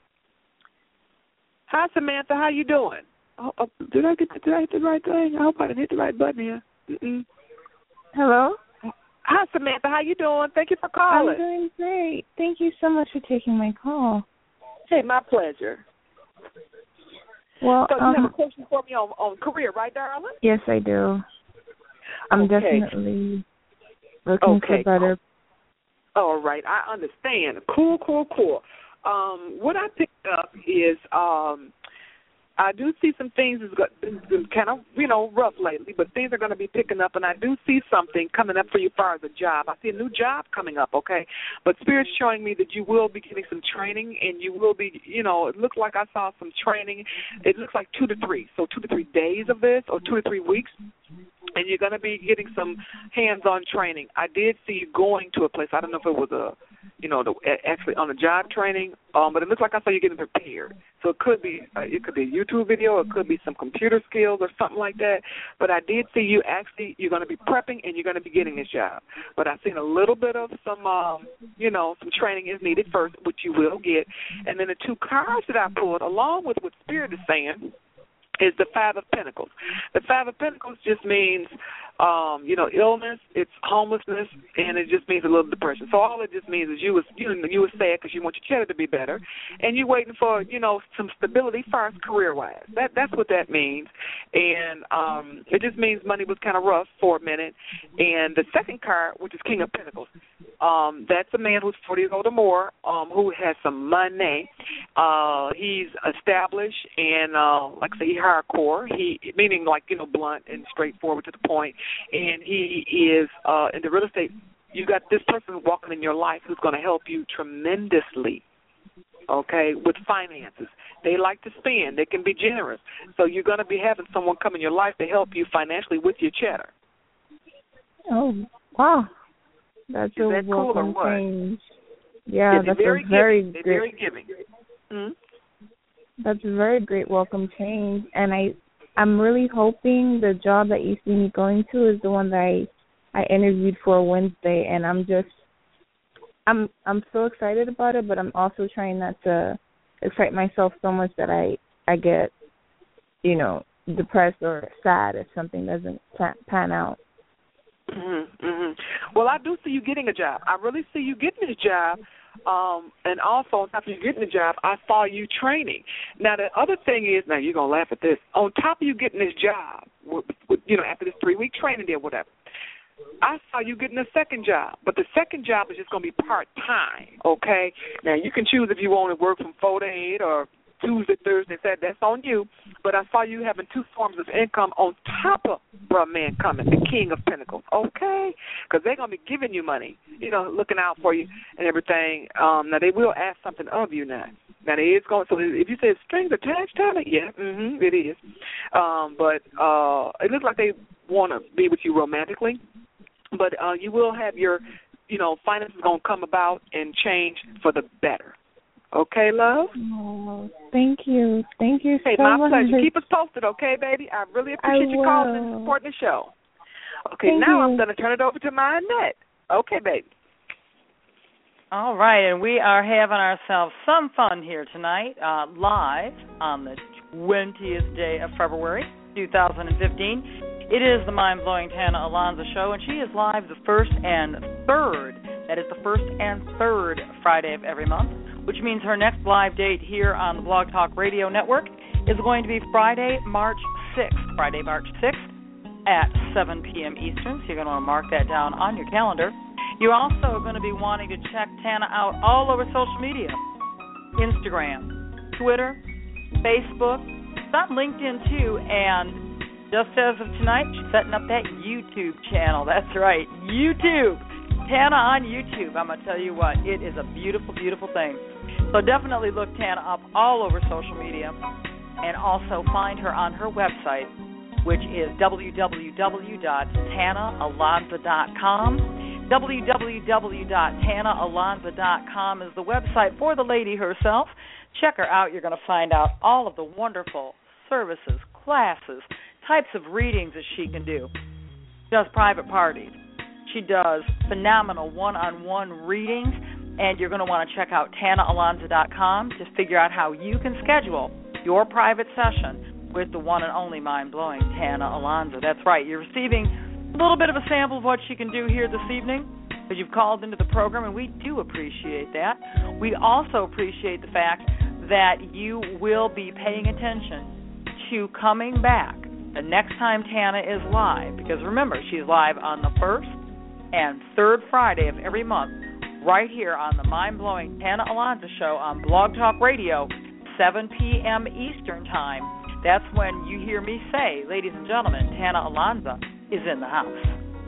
Hi, Samantha. How you doing? Oh, oh, did I get the, did I hit the right thing? I hope I didn't hit the right button here. Mm-mm. Hello? Hi, Samantha. How you doing? Thank you for calling. I'm doing great. Thank you so much for taking my call. Hey, my pleasure. Well, so you um, have a question for me on, on career, right, darling? Yes, I do. I'm okay. definitely looking okay. for better. All right, I understand. Cool, cool, cool. Um, what I picked up is um, I do see some things that's been kind of, you know, rough lately, but things are going to be picking up, and I do see something coming up for you as far as a job. I see a new job coming up, okay? But Spirit's showing me that you will be getting some training, and you will be, you know, it looks like I saw some training. It looks like two to three, so two to three days of this or two to three weeks. And you're going to be getting some hands-on training. I did see you going to a place. I don't know if it was a, you know, the, actually on a job training, um, but it looks like I saw you getting prepared. So it could be uh, it could be a YouTube video, it could be some computer skills or something like that. But I did see you actually, you're going to be prepping and you're going to be getting this job. But I've seen a little bit of some, um, you know, some training is needed first, which you will get. And then the two cards that I pulled, along with what Spirit is saying, is the Five of Pentacles. The Five of Pentacles just means, um, you know, illness, it's homelessness, and it just means a little depression. So all it just means is you was you, you was sad because you want your cheddar to be better, and you're waiting for, you know, some stability as far as career-wise. That, that's what that means. And um, it just means money was kind of rough for a minute. And the second card, which is King of Pentacles, um, that's a man who's forty years old or more, um, who has some money. Uh, he's established and, uh, like I say, he hardcore, he, meaning like, you know, blunt and straightforward to the point. And he is uh, in the real estate. You got this person walking in your life who's going to help you tremendously, okay, with finances. They like to spend. They can be generous. So you're going to be having someone come in your life to help you financially with your cheddar. Oh, wow. That's is a that cool welcome or what? change. Yeah, is that's very a very giving. great. They're very giving. Hmm? That's a very great welcome change, and I, I'm really hoping the job that you see me going to is the one that I, I interviewed for Wednesday, and I'm just, I'm, I'm so excited about it, but I'm also trying not to excite myself so much that I, I get, you know, depressed or sad if something doesn't pan out. Mm-hmm, mm-hmm. Well, I do see you getting a job. I really see you getting this job. Um, and also, on top of you getting the job, I saw you training. Now, the other thing is, now you're going to laugh at this, on top of you getting this job, with, with, you know, after this three-week training there, whatever, I saw you getting a second job. But the second job is just going to be part-time, okay? Now, you can choose if you want to work from four to eight or Tuesday, Thursday, Saturday. That's on you. But I saw you having two forms of income on top of Bruh Man coming, the King of Pentacles. Okay? Because they're going to be giving you money, you know, looking out for you and everything. Um, now, they will ask something of you now. Now, there is going, so if you say strings attached, Tyler, yeah, mm-hmm, it is. Um, but uh, it looks like they want to be with you romantically. But uh, you will have your, you know, finances going to come about and change for the better. Okay, love? Oh, thank you. Thank you hey, so my much. pleasure. Keep us posted, okay, baby? I really appreciate I you will. calling and supporting the show. Okay, Thank now you. I'm going to turn it over to my Annette. Okay, baby. All right, and we are having ourselves some fun here tonight, uh, live on the twentieth day of February, two thousand fifteen. It is the mind-blowing Tana Alonso Show, and she is live the first and third, that is the first and third Friday of every month, which means her next live date here on the Blog Talk Radio Network is going to be Friday, March sixth, Friday, March sixth at seven p.m. Eastern, so you're going to want to mark that down on your calendar. You're also going to be wanting to check Tana out all over social media, Instagram, Twitter, Facebook, it's on LinkedIn too, and just as of tonight, she's setting up that YouTube channel. That's right, YouTube. Tana on YouTube. I'm going to tell you what, it is a beautiful, beautiful thing. So definitely look Tana up all over social media and also find her on her website, which is w w w dot tana alonso dot com. w w w dot tana alonso dot com is the website for the lady herself. Check her out. You're going to find out all of the wonderful services, classes, types of readings that she can do. She does private parties. She does phenomenal one-on-one readings, and you're going to want to check out tana alonso dot com to figure out how you can schedule your private session with the one and only mind-blowing Tana Alonso. That's right. You're receiving a little bit of a sample of what she can do here this evening because you've called into the program, and we do appreciate that. We also appreciate the fact that you will be paying attention to coming back the next time Tana is live, because remember, she's live on the first and third Friday of every month right here on the mind-blowing Tana Alonso Show on Blog Talk Radio, seven p.m. Eastern Time. That's when you hear me say, ladies and gentlemen, Tana Alonso is in the house.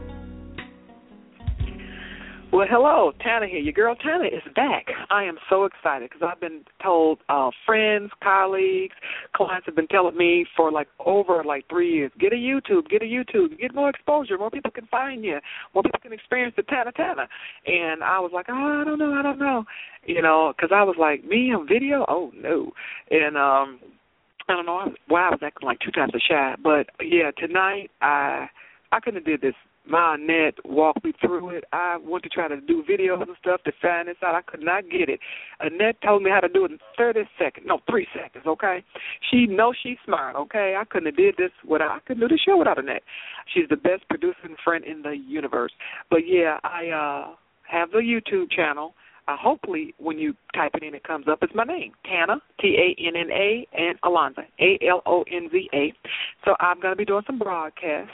Well, hello, Tana here. Your girl Tana is back. I am so excited because I've been told uh, friends, colleagues, clients have been telling me for like over like three years, get a YouTube, get a YouTube, get more exposure, more people can find you, more people can experience the Tana Tana. And I was like, oh, I don't know, I don't know, you know, because I was like, me on video? Oh, no. And um, I don't know why I was acting like two times as shy. But, yeah, tonight I I couldn't have did this. My Annette walked me through it. I went to try to do videos and stuff to find this out. I could not get it. Annette told me how to do it in thirty seconds. No, three seconds, okay? She knows she's smart, okay? I couldn't have did this without, I couldn't do the show without Annette. She's the best producing friend in the universe. But, yeah, I uh, have the YouTube channel. Uh, hopefully, when you type it in, it comes up. It's my name, Tana, T A N N A, and Alonso, A L O N Z A. So I'm going to be doing some broadcasts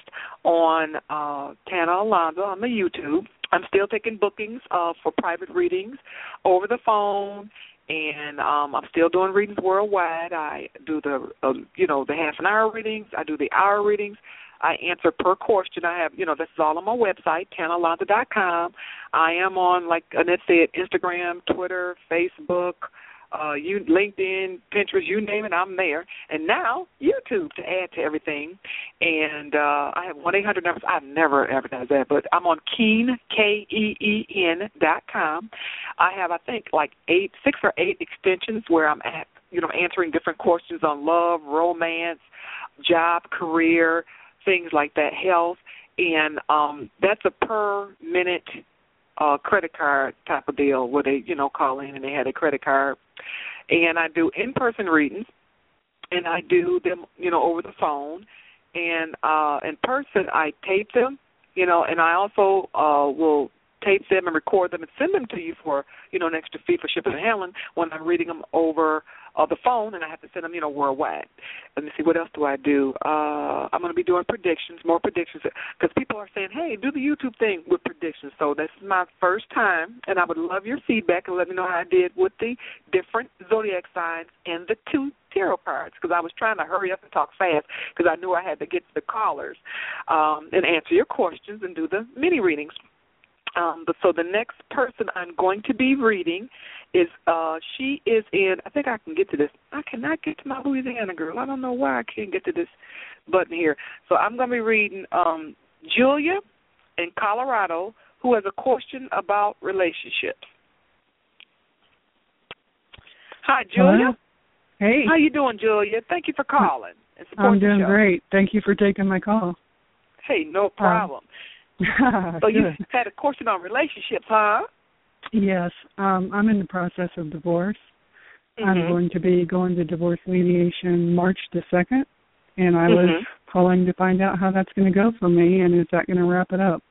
on uh, Tana Alonso on the YouTube. I'm still taking bookings uh, for private readings over the phone, and um, I'm still doing readings worldwide. I do the, uh, you know, the half an hour readings. I do the hour readings. I answer per question. I have, you know, this is all on my website, tana alonso dot com. I am on, like Annette said, Instagram, Twitter, Facebook, uh, you, LinkedIn, Pinterest, you name it, I'm there. And now YouTube to add to everything. And uh, I have one eight hundred numbers. I've never advertised that, but I'm on Keen, K E E N dot com. I have, I think, like eight, six or eight extensions where I'm at, you know, answering different questions on love, romance, job, career, things like that, health, and um, that's a per-minute uh, credit card type of deal where they, you know, call in and they have a credit card. And I do in-person readings, and I do them, you know, over the phone. And uh, in person, I tape them, you know, and I also uh, will tape them and record them and send them to you for, you know, an extra fee for shipping and handling when I'm reading them over uh, the phone, and I have to send them, you know, worldwide. Let me see, what else do I do? Uh, I'm going to be doing predictions, more predictions, because people are saying, hey, do the YouTube thing with predictions. So this is my first time, and I would love your feedback and let me know how I did with the different zodiac signs and the two tarot cards, because I was trying to hurry up and talk fast because I knew I had to get to the callers um, and answer your questions and do the mini readings. Um, but so the next person I'm going to be reading is, uh, she is in, I think I can get to this. I cannot get to my Louisiana girl. I don't know why I can't get to this button here. So I'm going to be reading um, Julia in Colorado, who has a question about relationships. Hi, Julia. Hello? Hey. How you doing, Julia? Thank you for calling. And I'm doing the show. Great. Thank you for taking my call. Hey, no problem. Um, so you had a question on relationships, huh? Yes. Um, I'm in the process of divorce. Mm-hmm. I'm going to be going to divorce mediation March the second, and I mm-hmm. was calling to find out how that's going to go for me, and is that going to wrap it up?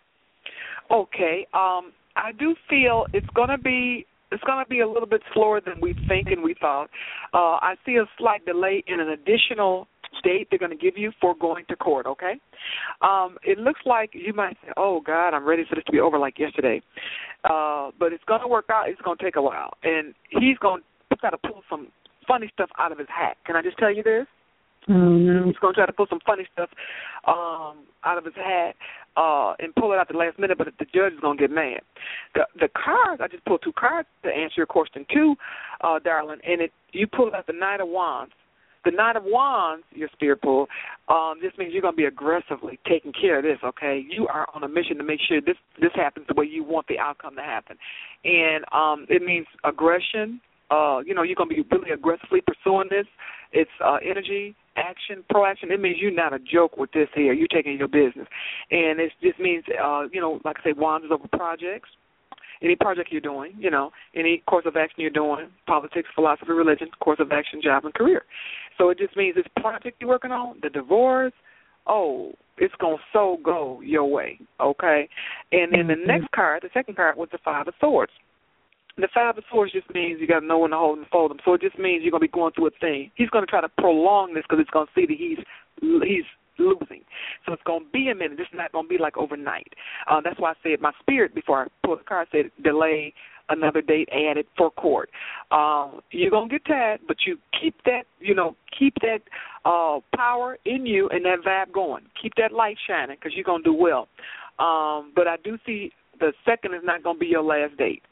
Okay. Um, I do feel it's going to be it's going to be a little bit slower than we think and we thought. Uh, I see a slight delay in an additional date they're going to give you for going to court, okay? Um, it looks like you might say, oh, God, I'm ready for this to be over like yesterday. Uh, but it's going to work out. It's going to take a while. And he's going to try to pull some funny stuff out of his hat. Can I just tell you this? Oh, no. He's going to try to pull some funny stuff um, out of his hat uh, and pull it out the last minute, but the judge is going to get mad. The, the cards, I just pulled two cards to answer your question too, uh, darling, and it you pulled out the Knight of Wands. The Knight of Wands, your spirit pull, um, this means you're going to be aggressively taking care of this, okay? You are on a mission to make sure this, this happens the way you want the outcome to happen. And um, it means aggression. Uh, you know, you're going to be really aggressively pursuing this. It's uh, energy, action, proaction. It means you're not a joke with this here. You're taking your business. And it just means, uh, you know, like I say, Wands is over projects. Any project you're doing, you know, any course of action you're doing, politics, philosophy, religion, course of action, job, and career. So it just means this project you're working on, the divorce, oh, it's going to so go your way, okay? And then the next card, the second card, was the Five of Swords. The Five of Swords just means you got to know when to hold and fold them. So it just means you're going to be going through a thing. He's going to try to prolong this because it's going to see that he's he's losing. So it's going to be a minute. It's not going to be like overnight. Uh, that's why I said my spirit, before I pulled the card, said delay, another date added for court. Um, you're going to get tired, but you keep that, you know, keep that uh, power in you and that vibe going. Keep that light shining because you're going to do well. Um, but I do see the second is not going to be your last date.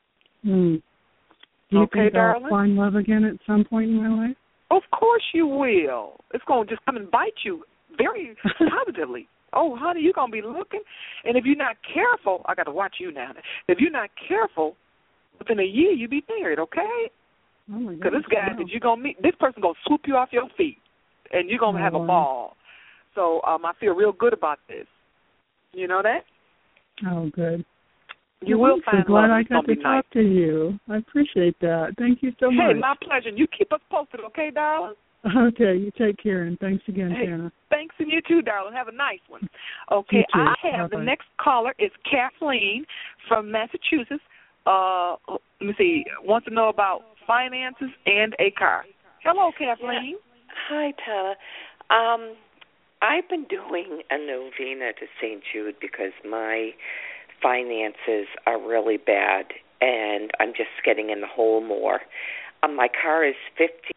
Mm. Do you okay, think darling? I'll find love again at some point in my life? Of course you will. It's going to just come and bite you very positively. Oh, honey, you're going to be looking. And if you're not careful, I got to watch you now. If you're not careful, within a year you'll be married, okay? Oh, my God. Because this guy wow. that you're going to meet, this person's going to swoop you off your feet, and you're going to oh, have a wow. ball. So um, I feel real good about this. You know that? Oh, good. You I'm will so find glad love. I It's got gonna to be talk nice. to you. I appreciate that. Thank you so Hey, much. my pleasure. You keep us posted, okay, darling? Okay, you take care, and thanks again, Hey, Tana. thanks, and you too, darling. Have a nice one. Okay, You too. I have Bye-bye. the next caller is Kathleen from Massachusetts. Uh, let me see. Wants to know about finances and a car. Hello, Kathleen. Yeah. Hi, Tana. Um, I've been doing a novena to Saint Jude because my finances are really bad, and I'm just getting in the hole more. Um, my car is fifty.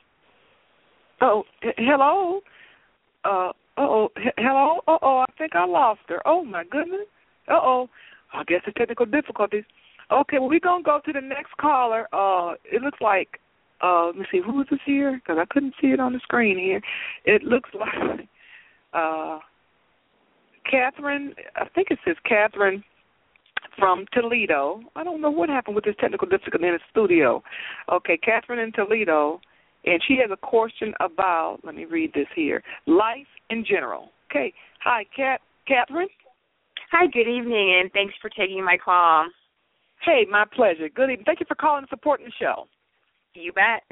Oh, h- hello. Uh, uh-oh. H- hello. Uh-oh, I think I lost her. Oh, my goodness. Uh-oh. I guess the technical difficulties. Okay, well, we're going to go to the next caller. Uh, it looks like, uh, let me see, who is this here? Because I couldn't see it on the screen here. It looks like uh, Catherine, I think it says Catherine from Toledo. I don't know what happened with this technical difficulty in the studio. Okay, Catherine in Toledo. And she has a question about, let me read this here, life in general. Okay. Hi, Kat, Catherine. Hi, good evening, and thanks for taking my call. Hey, my pleasure. Good evening. Thank you for calling and supporting the show. You bet.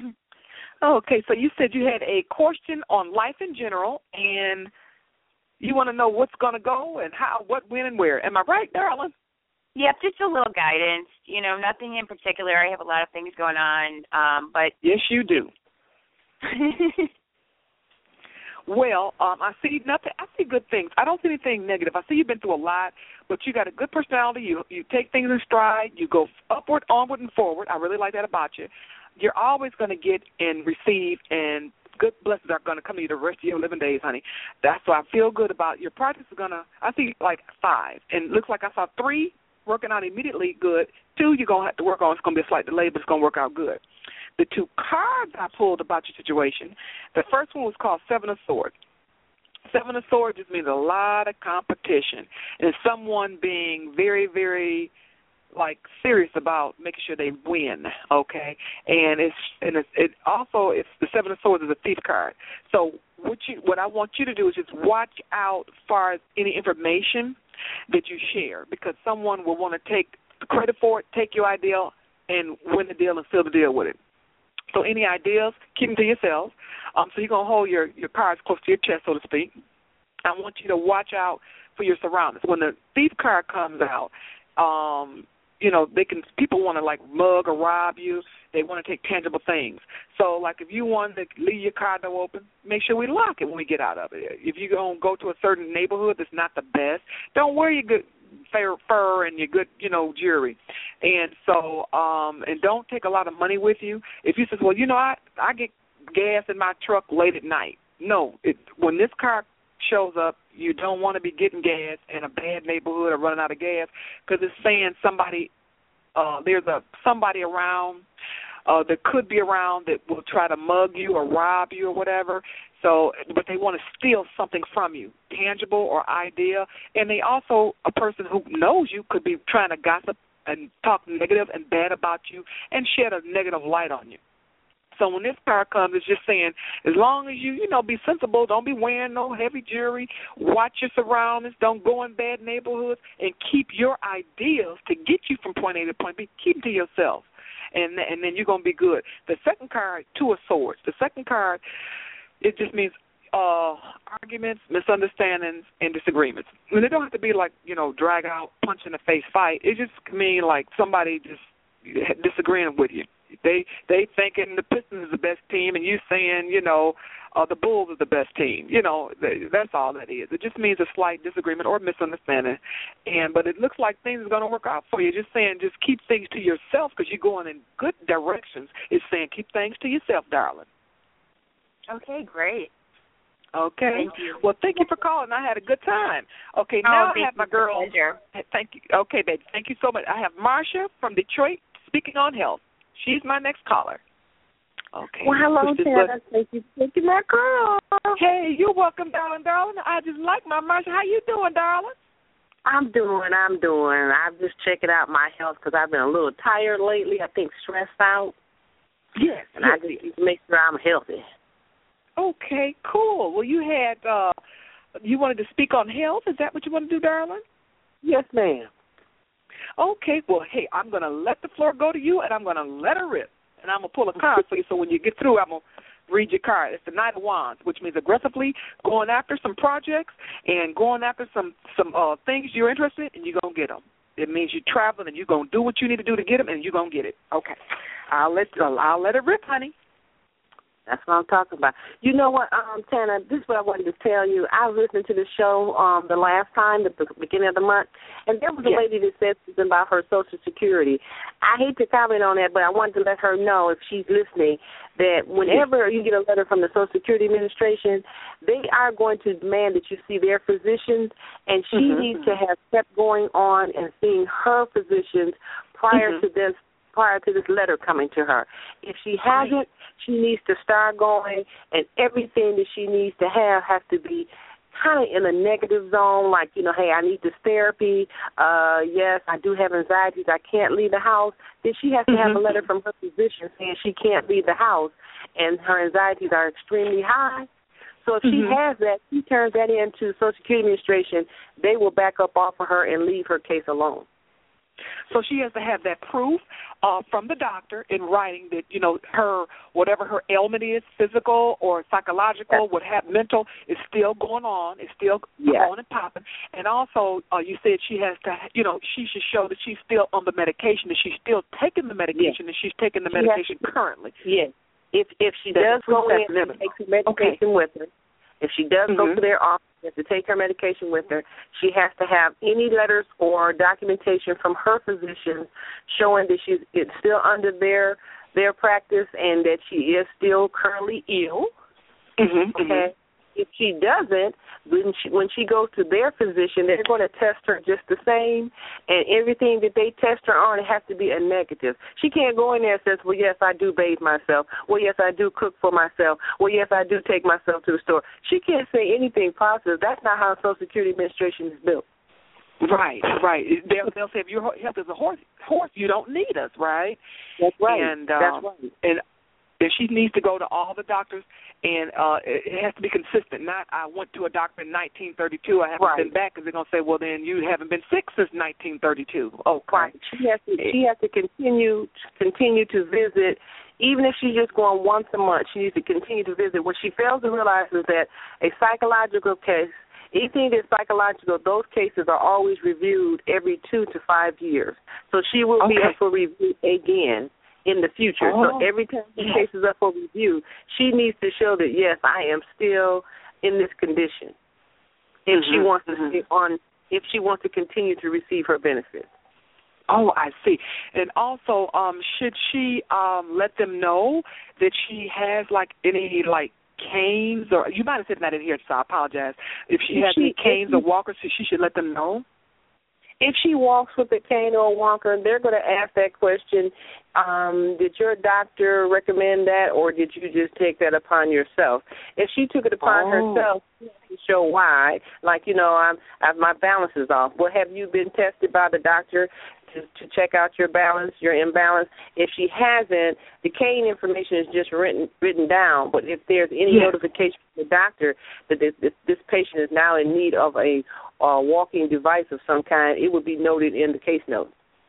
Okay, so you said you had a question on life in general, and you want to know what's going to go and how, what, when, and where. Am I right, darling? Yep, just a little guidance. You know, nothing in particular. I have a lot of things going on, um, but Yes, you do. Well, um, I see nothing. I see good things. I don't see anything negative. I see you've been through a lot, but you got a good personality. You you take things in stride. You go upward, onward, and forward. I really like that about you. You're always going to get and receive, and good blessings are going to come to you the rest of your living days, honey. That's why I feel good about your projects. Are going to. I see like five, and it looks like I saw three working out immediately good. Two you're going to have to work on. It's going to be a slight delay, but it's going to work out good. The two cards I pulled about your situation, the first one was called Seven of Swords. Seven of Swords just means a lot of competition and someone being very, very, like, serious about making sure they win, okay? And it's and it's, it also, it's the Seven of Swords is a thief card. So what you what I want you to do is just watch out as far as any information that you share, because someone will want to take the credit for it, take your idea, and win the deal and seal the deal with it. So any ideas, keep them to yourself. Um, so you're going to hold your, your cards close to your chest, so to speak. I want you to watch out for your surroundings. When the thief card comes out, um, you know, they can people want to, like, mug or rob you. They want to take tangible things. So, like, if you want to leave your car door open, make sure we lock it when we get out of it. If you're going to go to a certain neighborhood that's not the best, don't wear your good Fur, fur and your good, you know, jewelry. And so, um, and don't take a lot of money with you. If you say, well, you know, I, I get gas in my truck late at night. No, it, when this car shows up, you don't want to be getting gas in a bad neighborhood or running out of gas, because it's saying somebody, uh, there's a somebody around uh, that could be around that will try to mug you or rob you or whatever. So, but they want to steal something from you, tangible or idea. And they also, a person who knows you could be trying to gossip and talk negative and bad about you and shed a negative light on you. So when this card comes, it's just saying, as long as you, you know, be sensible, don't be wearing no heavy jewelry, watch your surroundings, don't go in bad neighborhoods, and keep your ideas to get you from point A to point B, keep them to yourself. And, and then you're going to be good. The second card, Two of Swords. The second card, it just means uh, arguments, misunderstandings, and disagreements. And they don't have to be like, you know, drag out, punch in the face fight. It just can mean like somebody just disagreeing with you. They they thinking the Pistons is the best team, and you saying, you know, uh, the Bulls is the best team. You know, they, that's all that is. It just means a slight disagreement or misunderstanding. And but it looks like things are going to work out for you. Just saying, just keep things to yourself, because you're going in good directions. It's saying keep things to yourself, darling. Okay, great. Okay. Thank you. Well, thank you for calling. I had a good time. Okay, now oh, I have my girl. Pleasure. Thank you. Okay, baby. Thank you so much. I have Marsha from Detroit speaking on health. She's my next caller. Okay. Well, hello, Tana. Thank you for taking my call. Hey, you're welcome, darling, darling. I just like my Marsha. How you doing, darling? I'm doing, I'm doing. I'm just checking out my health because I've been a little tired lately. I think stressed out. Yes. And yes, I just yes. need to make sure I'm healthy. Okay, cool. Well, you had, uh, you wanted to speak on health. Is that what you want to do, darling? Yes, ma'am. Okay, well, hey, I'm going to let the floor go to you, and I'm going to let her rip. And I'm going to pull a card for you, so when you get through, I'm going to read your card. It's the Knight of Wands, which means aggressively going after some projects and going after some, some uh, things you're interested in, and you're going to get them. It means you're traveling, and you're going to do what you need to do to get them, and you're going to get it. Okay. I'll let, I'll let it rip, honey. That's what I'm talking about. You know what, um, Tana, this is what I wanted to tell you. I was listening to the show um, the last time, at the beginning of the month, and there was a yes. lady that said something about her Social Security. I hate to comment on that, but I wanted to let her know, if she's listening, that whenever you get a letter from the Social Security Administration, they are going to demand that you see their physicians, and she mm-hmm. needs to have kept going on and seeing her physicians prior mm-hmm. to this prior to this letter coming to her. If she hasn't, she needs to start going, and everything that she needs to have has to be kind of in a negative zone, like, you know, hey, I need this therapy. Uh, yes, I do have anxieties. I can't leave the house. Then she has to mm-hmm. have a letter from her physician saying she can't leave the house, and her anxieties are extremely high. So if mm-hmm. she has that, she turns that into Social Security Administration. They will back up off of her and leave her case alone. So she has to have that proof uh, from the doctor in writing that, you know, her, whatever her ailment is, physical or psychological, what have mental, is still going on, is still yes. going and popping. And also, uh, you said she has to, you know, she should show that she's still on the medication, that she's still taking the medication, yes. and she's taking the medication to, currently. Yes. If if she That's does go in and take the medication okay. with her, If she does mm-hmm. go to their office, she has to take her medication with her. She has to have any letters or documentation from her physician showing that she's it's still under their their practice and that she is still currently ill. Mm-hmm, okay. Mm-hmm. If she doesn't, when she, when she goes to their physician, they're going to test her just the same, and everything that they test her on, it has to be a negative. She can't go in there and say, well, yes, I do bathe myself. Well, yes, I do cook for myself. Well, yes, I do take myself to the store. She can't say anything positive. That's not how Social Security Administration is built. Right, right. They'll, they'll say if your health is a horse, horse, you don't need us, right? That's right. And, um, That's right. And if she needs to go to all the doctors, and uh, it has to be consistent. Not I went to a doctor in nineteen thirty-two. I haven't right. been back because they're going to say, well, then you haven't been sick since nineteen thirty-two. Oh, right. She has to. She has to continue continue to visit, even if she's just going once a month. She needs to continue to visit. What she fails to realize is that a psychological case, anything that's psychological, those cases are always reviewed every two to five years. So she will okay. be up for review again in the future. Oh. So every time the case is up for review, she needs to show that, yes, I am still in this condition. If mm-hmm. she wants to mm-hmm. stay on, if she wants to continue to receive her benefits. Oh, I see. And also, um, should she um, let them know that she has, like, any, like, canes? Or you might have said that in here, so I apologize. If she has she, any canes or walkers, she should let them know? If she walks with a cane or a walker, they're going to ask that question, um, did your doctor recommend that, or did you just take that upon yourself? If she took it upon oh. herself, she has to show why. Like, you know, I'm, I've, my balance is off. Well, have you been tested by the doctor to, to check out your balance, your imbalance? If she hasn't, the cane information is just written written down. But if there's any yeah. notification from the doctor that this, this, this patient is now in need of a uh, walking device of some kind, it would be noted in the case notes.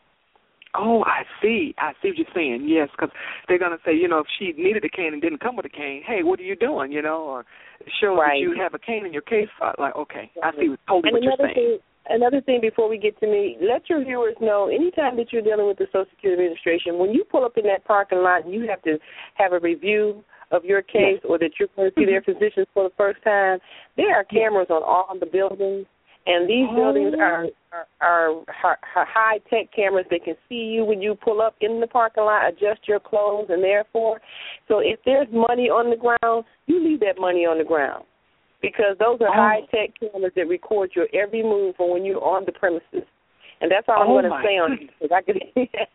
Oh, I see. I see what you're saying, yes, because they're going to say, you know, if she needed a cane and didn't come with a cane, hey, what are you doing, you know, or show right. that you have a cane in your case. Like, okay, right. I see totally and what you're saying. Thing, another thing before we get to me, let your viewers know, anytime that you're dealing with the Social Security Administration, when you pull up in that parking lot and you have to have a review of your case yes. or that you're going to see their physicians for the first time, there are cameras on all the buildings. And these oh. buildings are, are, are high-tech cameras that can see you when you pull up in the parking lot, adjust your clothes, and therefore, so if there's money on the ground, you leave that money on the ground because those are oh. high-tech cameras that record your every move from when you're on the premises. And that's all I'm oh going to say on it. Because I could,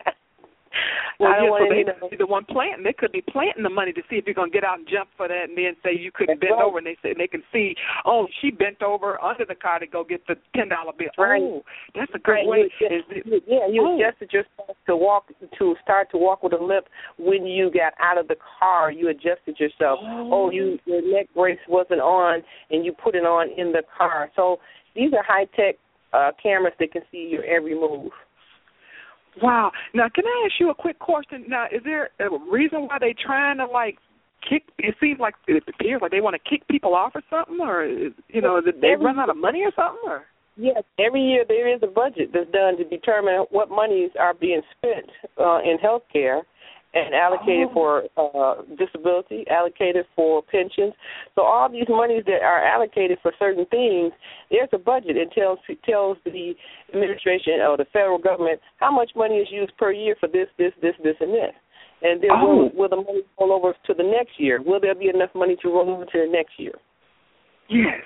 well, I don't yeah, want so they you know. could be the one planting. They could be planting the money to see if you're going to get out and jump for that, and then say you couldn't That's bend right. over, and they say they can see, oh, she bent over under the car to go get the ten dollar bill. Right. Oh, that's a good right. way. You adjust, it, yeah, you oh. adjusted yourself to walk to start to walk with a limp when you got out of the car. You adjusted yourself. Oh, oh you your neck brace wasn't on, and you put it on in the car. So these are high tech uh, cameras that can see your every move. Wow. Now, can I ask you a quick question? Now, is there a reason why they trying to, like, kick, it seems like it appears like they want to kick people off or something, or, you know, did they run out of money or something? Or? Yes, every year there is a budget that's done to determine what monies are being spent uh, in health care and allocated oh. for uh, disability, allocated for pensions. So all these monies that are allocated for certain things, there's a budget. It tells tells the administration or the federal government how much money is used per year for this, this, this, this, and this. And then oh. will, will the money roll over to the next year? Will there be enough money to roll over to the next year? Yes.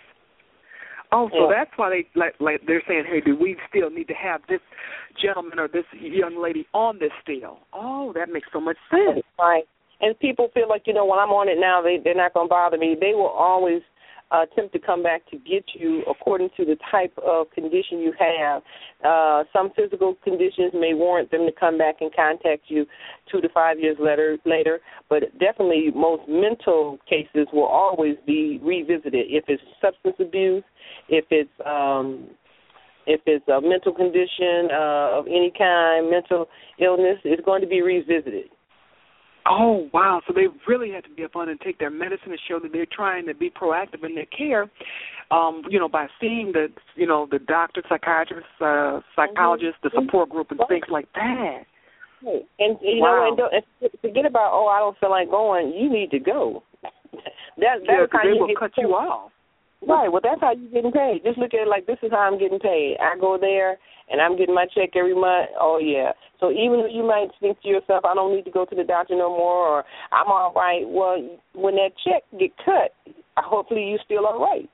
Oh, so yeah. that's why they like, like they're saying, hey, do we still need to have this gentleman or this young lady on this still? Oh, that makes so much sense. Right. And people feel like, you know, when I'm on it now, they, they're not going to bother me. They will always uh, attempt to come back to get you according to the type of condition you have. Uh, some physical conditions may warrant them to come back and contact you two to five years later, later, but definitely most mental cases will always be revisited. If it's substance abuse, if it's um, if it's a mental condition uh, of any kind, mental illness, it's going to be revisited. Oh, wow. So they really have to be up on and take their medicine and show that they're trying to be proactive in their care, um, you know, by seeing the, you know, the doctor, psychiatrists, uh, psychologists, the support group and things like that. Right. And, you wow. know, and, don't, and forget about, oh, I don't feel like going. You need to go. That, yeah, that's how they you will get cut you off. Right. Well, that's how you're getting paid. Just look at it like this is how I'm getting paid. I go there and I'm getting my check every month. Oh, yeah. So even though you might think to yourself, I don't need to go to the doctor no more, or I'm all right, well, when that check get cut, hopefully you're still all right.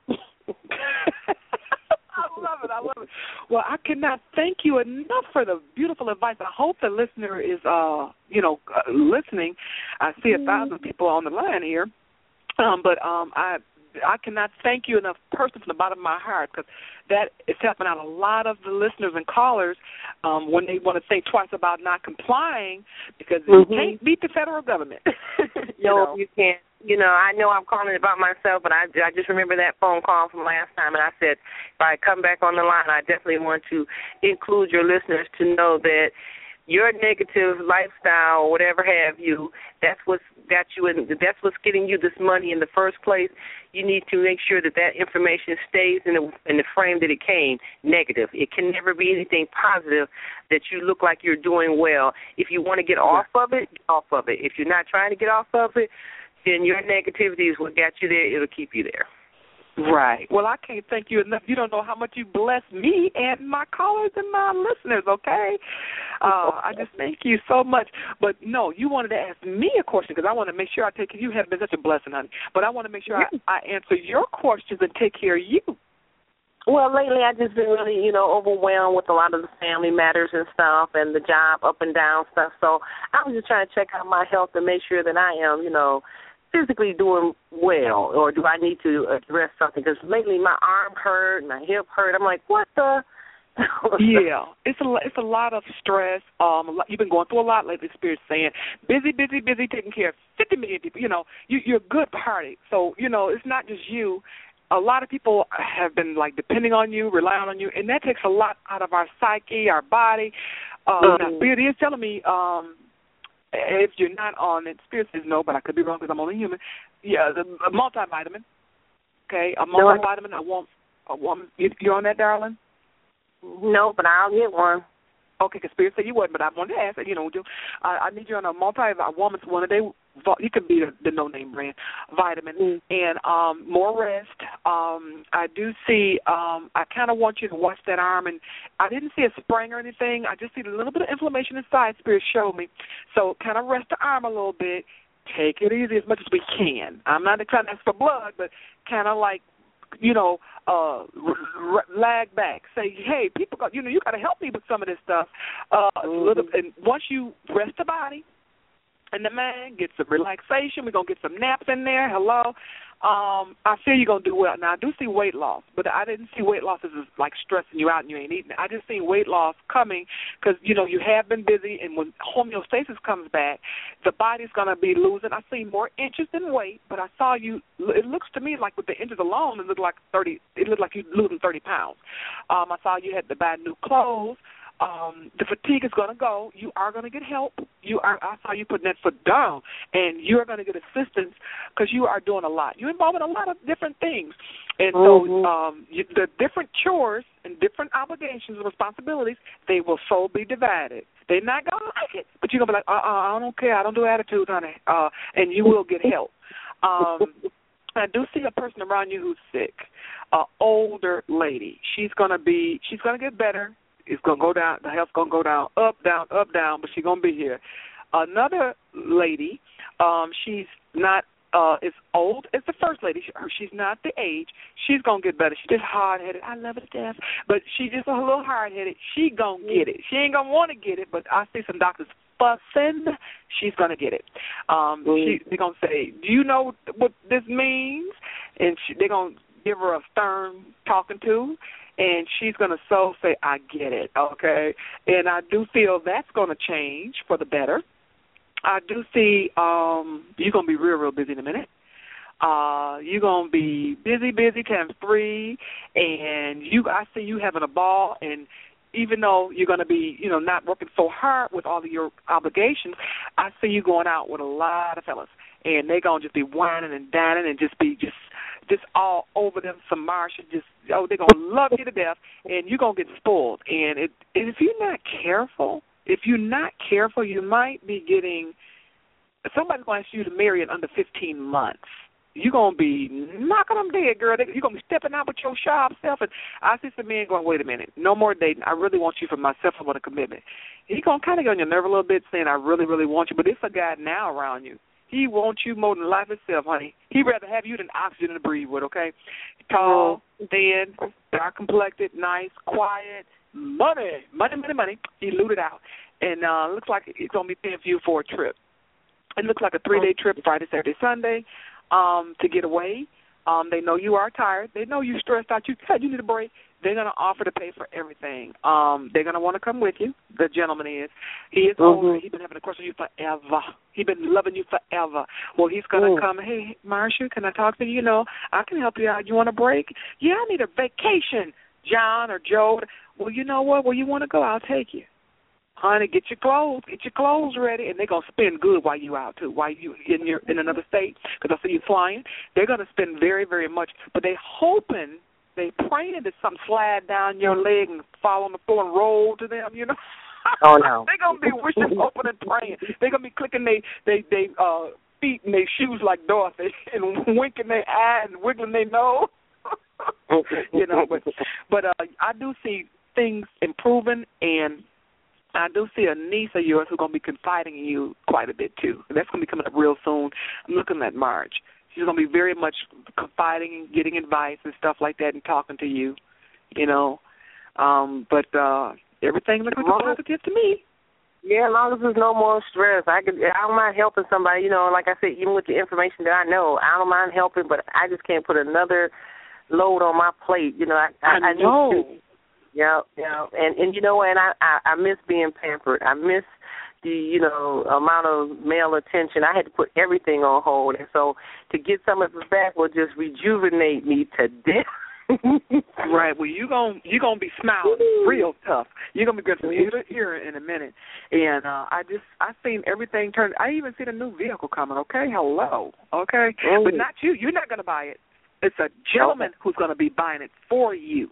I love it. I love it. Well, I cannot thank you enough for the beautiful advice. I hope the listener is, uh, you know, uh, listening. I see a thousand people on the line here, um, but um, I I cannot thank you enough, personally, from the bottom of my heart, because that is helping out a lot of the listeners and callers um, when they want to think twice about not complying, because mm-hmm. you can't beat the federal government. you no, know? you can't. You know, I know I'm calling about myself, but I, I just remember that phone call from last time, and I said if I come back on the line, I definitely want to include your listeners to know that your negative lifestyle, or whatever have you, that's what's got you in, that's what's getting you this money in the first place. You need to make sure that that information stays in the in the frame that it came, negative. It can never be anything positive that you look like you're doing well. If you want to get off of it, get off of it. If you're not trying to get off of it, then your negativity is what got you there. It'll keep you there. Right. Well, I can't thank you enough. You don't know how much you bless me and my callers and my listeners, okay? Uh, I just thank you so much. But, no, you wanted to ask me a question because I want to make sure I take care of you. You have been such a blessing, honey. But I want to make sure I, I answer your questions and take care of you. Well, lately I've just been really, you know, overwhelmed with a lot of the family matters and stuff and the job up and down stuff. So I was just trying to check out my health and make sure that I am, you know, physically doing well, or do I need to address something? Because lately my arm hurt, my hip hurt. I'm like, what the? yeah, it's a it's a lot of stress. Um, a lot, you've been going through a lot lately. Spirit saying busy, busy, busy, taking care of fifty million people. You know, you, you're a good party, so you know it's not just you. A lot of people have been like depending on you, relying on you, and that takes a lot out of our psyche, our body. Um, mm-hmm. Spirit is telling me. Um, If you're not on it, Spirit says no, but I could be wrong because I'm only human. Yeah, the, a multivitamin. Okay, a multivitamin. I want a woman. You on that, darling? No, but I'll get one. Okay, because Spirit said you wouldn't, but I wanted to ask. You know, I, I need you on a multi. A woman's one a day. You could be the, the no-name brand vitamin mm. and um, more rest. Um, I do see. Um, I kind of want you to watch that arm, and I didn't see a sprain or anything. I just see a little bit of inflammation inside. Spirit showed me, so kind of rest the arm a little bit. Take it easy as much as we can. I'm not trying to ask for blood, but kind of like, you know, uh, r- r- lag back. Say, hey, people, got, you know, you got to help me with some of this stuff. Uh, mm-hmm. a little, and once you rest the body and the mind, get some relaxation. We're going to get some naps in there. Hello. Um, I feel you're going to do well. Now, I do see weight loss, but I didn't see weight loss as like stressing you out and you ain't eating it. I just see weight loss coming because, you know, you have been busy, and when homeostasis comes back, the body's going to be losing. I see more inches than weight, but I saw you, it looks to me like with the inches alone, it looked like thirty, it looked like you're losing thirty pounds. Um, I saw you had to buy new clothes. Um, the fatigue is going to go. You are going to get help. You are. I saw you putting that foot down, and you're going to get assistance because you are doing a lot. You're involved in a lot of different things, and mm-hmm. so um, you, the different chores and different obligations and responsibilities, they will so be divided. They're not going to like it, but you're going to be like, uh-uh, I don't care. I don't do attitudes, honey, uh, and you will get help. Um, I do see a person around you who's sick, an older lady. She's going to be. She's going to get better. It's going to go down, the health's going to go down, up, down, up, down, but she's going to be here. Another lady, um, she's not uh, as old as the first lady. She, she's not the age. She's going to get better. She's just hard-headed. I love her to death, but she's just a little hard-headed. She going to get it. She ain't going to want to get it, but I see some doctors fussing. She's going to get it. Um, mm. she, they're going to say, do you know what this means? And she, they're going to give her a stern talking to. And she's going to so say, I get it, okay? And I do feel that's going to change for the better. I do see um, you're going to be real, real busy in a minute. Uh, you're going to be busy, busy times three, and you. I see you having a ball, and even though you're going to be, you know, not working so hard with all of your obligations, I see you going out with a lot of fellas, and they're going to just be whining and dining and just be just just all over them, some Martian, just, oh, they're going to love you to death, and you're going to get spoiled. And, it, and if you're not careful, if you're not careful, you might be getting, somebody's going to ask you to marry in under fifteen months. you're going to be knocking them dead, girl. You're going to be stepping out with your sharp self. And I see some men going, wait a minute, no more dating. I really want you for myself. I want a commitment. He's going to kind of get on your nerve a little bit saying, I really, really want you. But it's a guy now around you. He wants you more than life itself, honey. He'd rather have you than oxygen to breathe with, okay? Tall, thin, dark-complected, nice, quiet, money, money, money, money. He looted out. And uh looks like he's going to be paying for you for a trip. It looks like a three-day trip, Friday, Saturday, Sunday, um, to get away. Um, they know you are tired. They know you're stressed out. You said you need a break. They're going to offer to pay for everything. Um, they're going to want to come with you. The gentleman is. He is mm-hmm. older. He's been having a crush on you forever. He's been loving you forever. Well, he's going to come, hey, Marsha, can I talk to you? You know, I can help you out. You want a break? Yeah, I need a vacation, John or Joe. Well, you know what? Well, you want to go, I'll take you. Honey, get your clothes, get your clothes ready, and they're going to spend good while you out, too, while you in your in another state, because I see you flying. They're going to spend very, very much, but they hoping, they praying that something slide down your leg and fall on the floor and roll to them, you know. Oh, no. They're going to be wishing, hoping, and praying. They're going to be clicking their they, they, uh, feet and their shoes like Dorothy and winking their eye and wiggling their nose. You know, but, but uh, I do see things improving, and I do see a niece of yours who's going to be confiding in you quite a bit, too. And that's going to be coming up real soon. I'm looking at March. She's going to be very much confiding and getting advice and stuff like that and talking to you, you know. Um, but uh, everything looks positive to me. Yeah, as long as there's no more stress. I could, I don't mind helping somebody. You know, like I said, even with the information that I know, I don't mind helping, but I just can't put another load on my plate. You know, I, I, I know. I need to. Yeah, yeah, and and you know, and I, I I miss being pampered. I miss the you know amount of male attention. I had to put everything on hold, and so to get some of it back will just rejuvenate me to death. Right. Well, you gonna you gonna be smiling real tough. You're gonna be good from ear to ear in a minute. And uh, I just I seen everything turn. I even seen a new vehicle coming. Okay, hello. Okay, mm. But not you. You're not gonna buy it. It's a gentleman okay. who's gonna be buying it for you.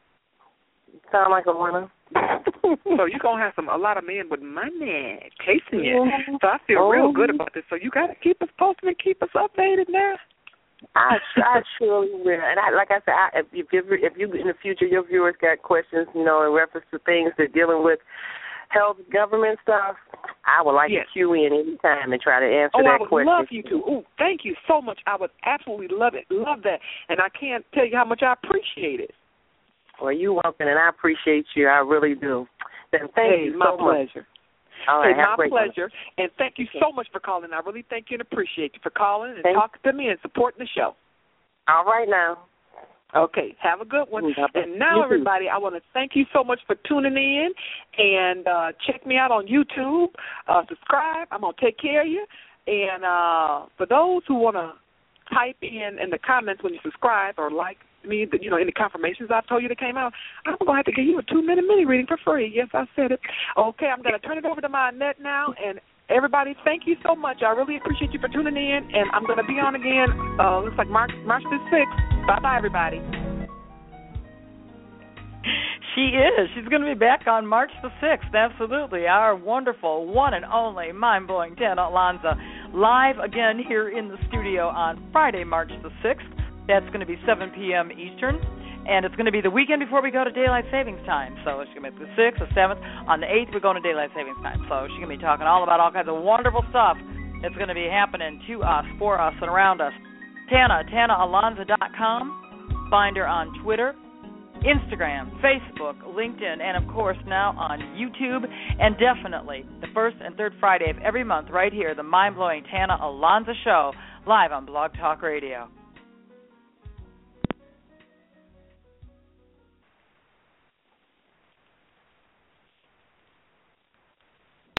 Sound like a winner. So you're going to have some a lot of men with money chasing you. So I feel oh. real good about this. So you got to keep us posted and keep us updated now. I, I surely will. And I, like I said, I, if, if, if you in the future, your viewers got questions, you know, in reference to things that dealing with health, government stuff, I would like yes. to cue in any time and try to answer oh, that question. question. Oh, I would love you to. Oh, thank you so much. I would absolutely love it. Love that. And I can't tell you how much I appreciate it. Well, you're welcome, and I appreciate you. I really do. Then thank hey, you my so pleasure. much. All right, hey, my pleasure. One. And thank you so much for calling. I really thank you and appreciate you for calling and thank talking to me and supporting the show. All right now. Okay, have a good one. Mm-hmm. And now, everybody, I want to thank you so much for tuning in. And uh, check me out on YouTube. Uh, subscribe. I'm going to take care of you. And uh, for those who want to type in in the comments when you subscribe or like me, you know, any confirmations I've told you that came out, I'm going to have to give you a two-minute mini reading for free. Yes, I said it. Okay, I'm going to turn it over to my net now. And everybody, thank you so much. I really appreciate you for tuning in. And I'm going to be on again, uh, looks like March, March the sixth. Bye-bye, everybody. She is. She's going to be back on March the sixth, absolutely. Our wonderful, one and only, mind-blowing Tana Alonzo, live again here in the studio on Friday, March the sixth. That's going to be seven p.m. Eastern, and it's going to be the weekend before we go to Daylight Savings Time. So she's going to be the sixth, the seventh. On the eighth, we're going to Daylight Savings Time. So she's going to be talking all about all kinds of wonderful stuff that's going to be happening to us, for us, and around us. Tana, Tana Alonzo dot com. Find her on Twitter, Instagram, Facebook, LinkedIn, and, of course, now on YouTube. And definitely the first and third Friday of every month right here, the mind-blowing Tana Alonzo Show, live on Blog Talk Radio.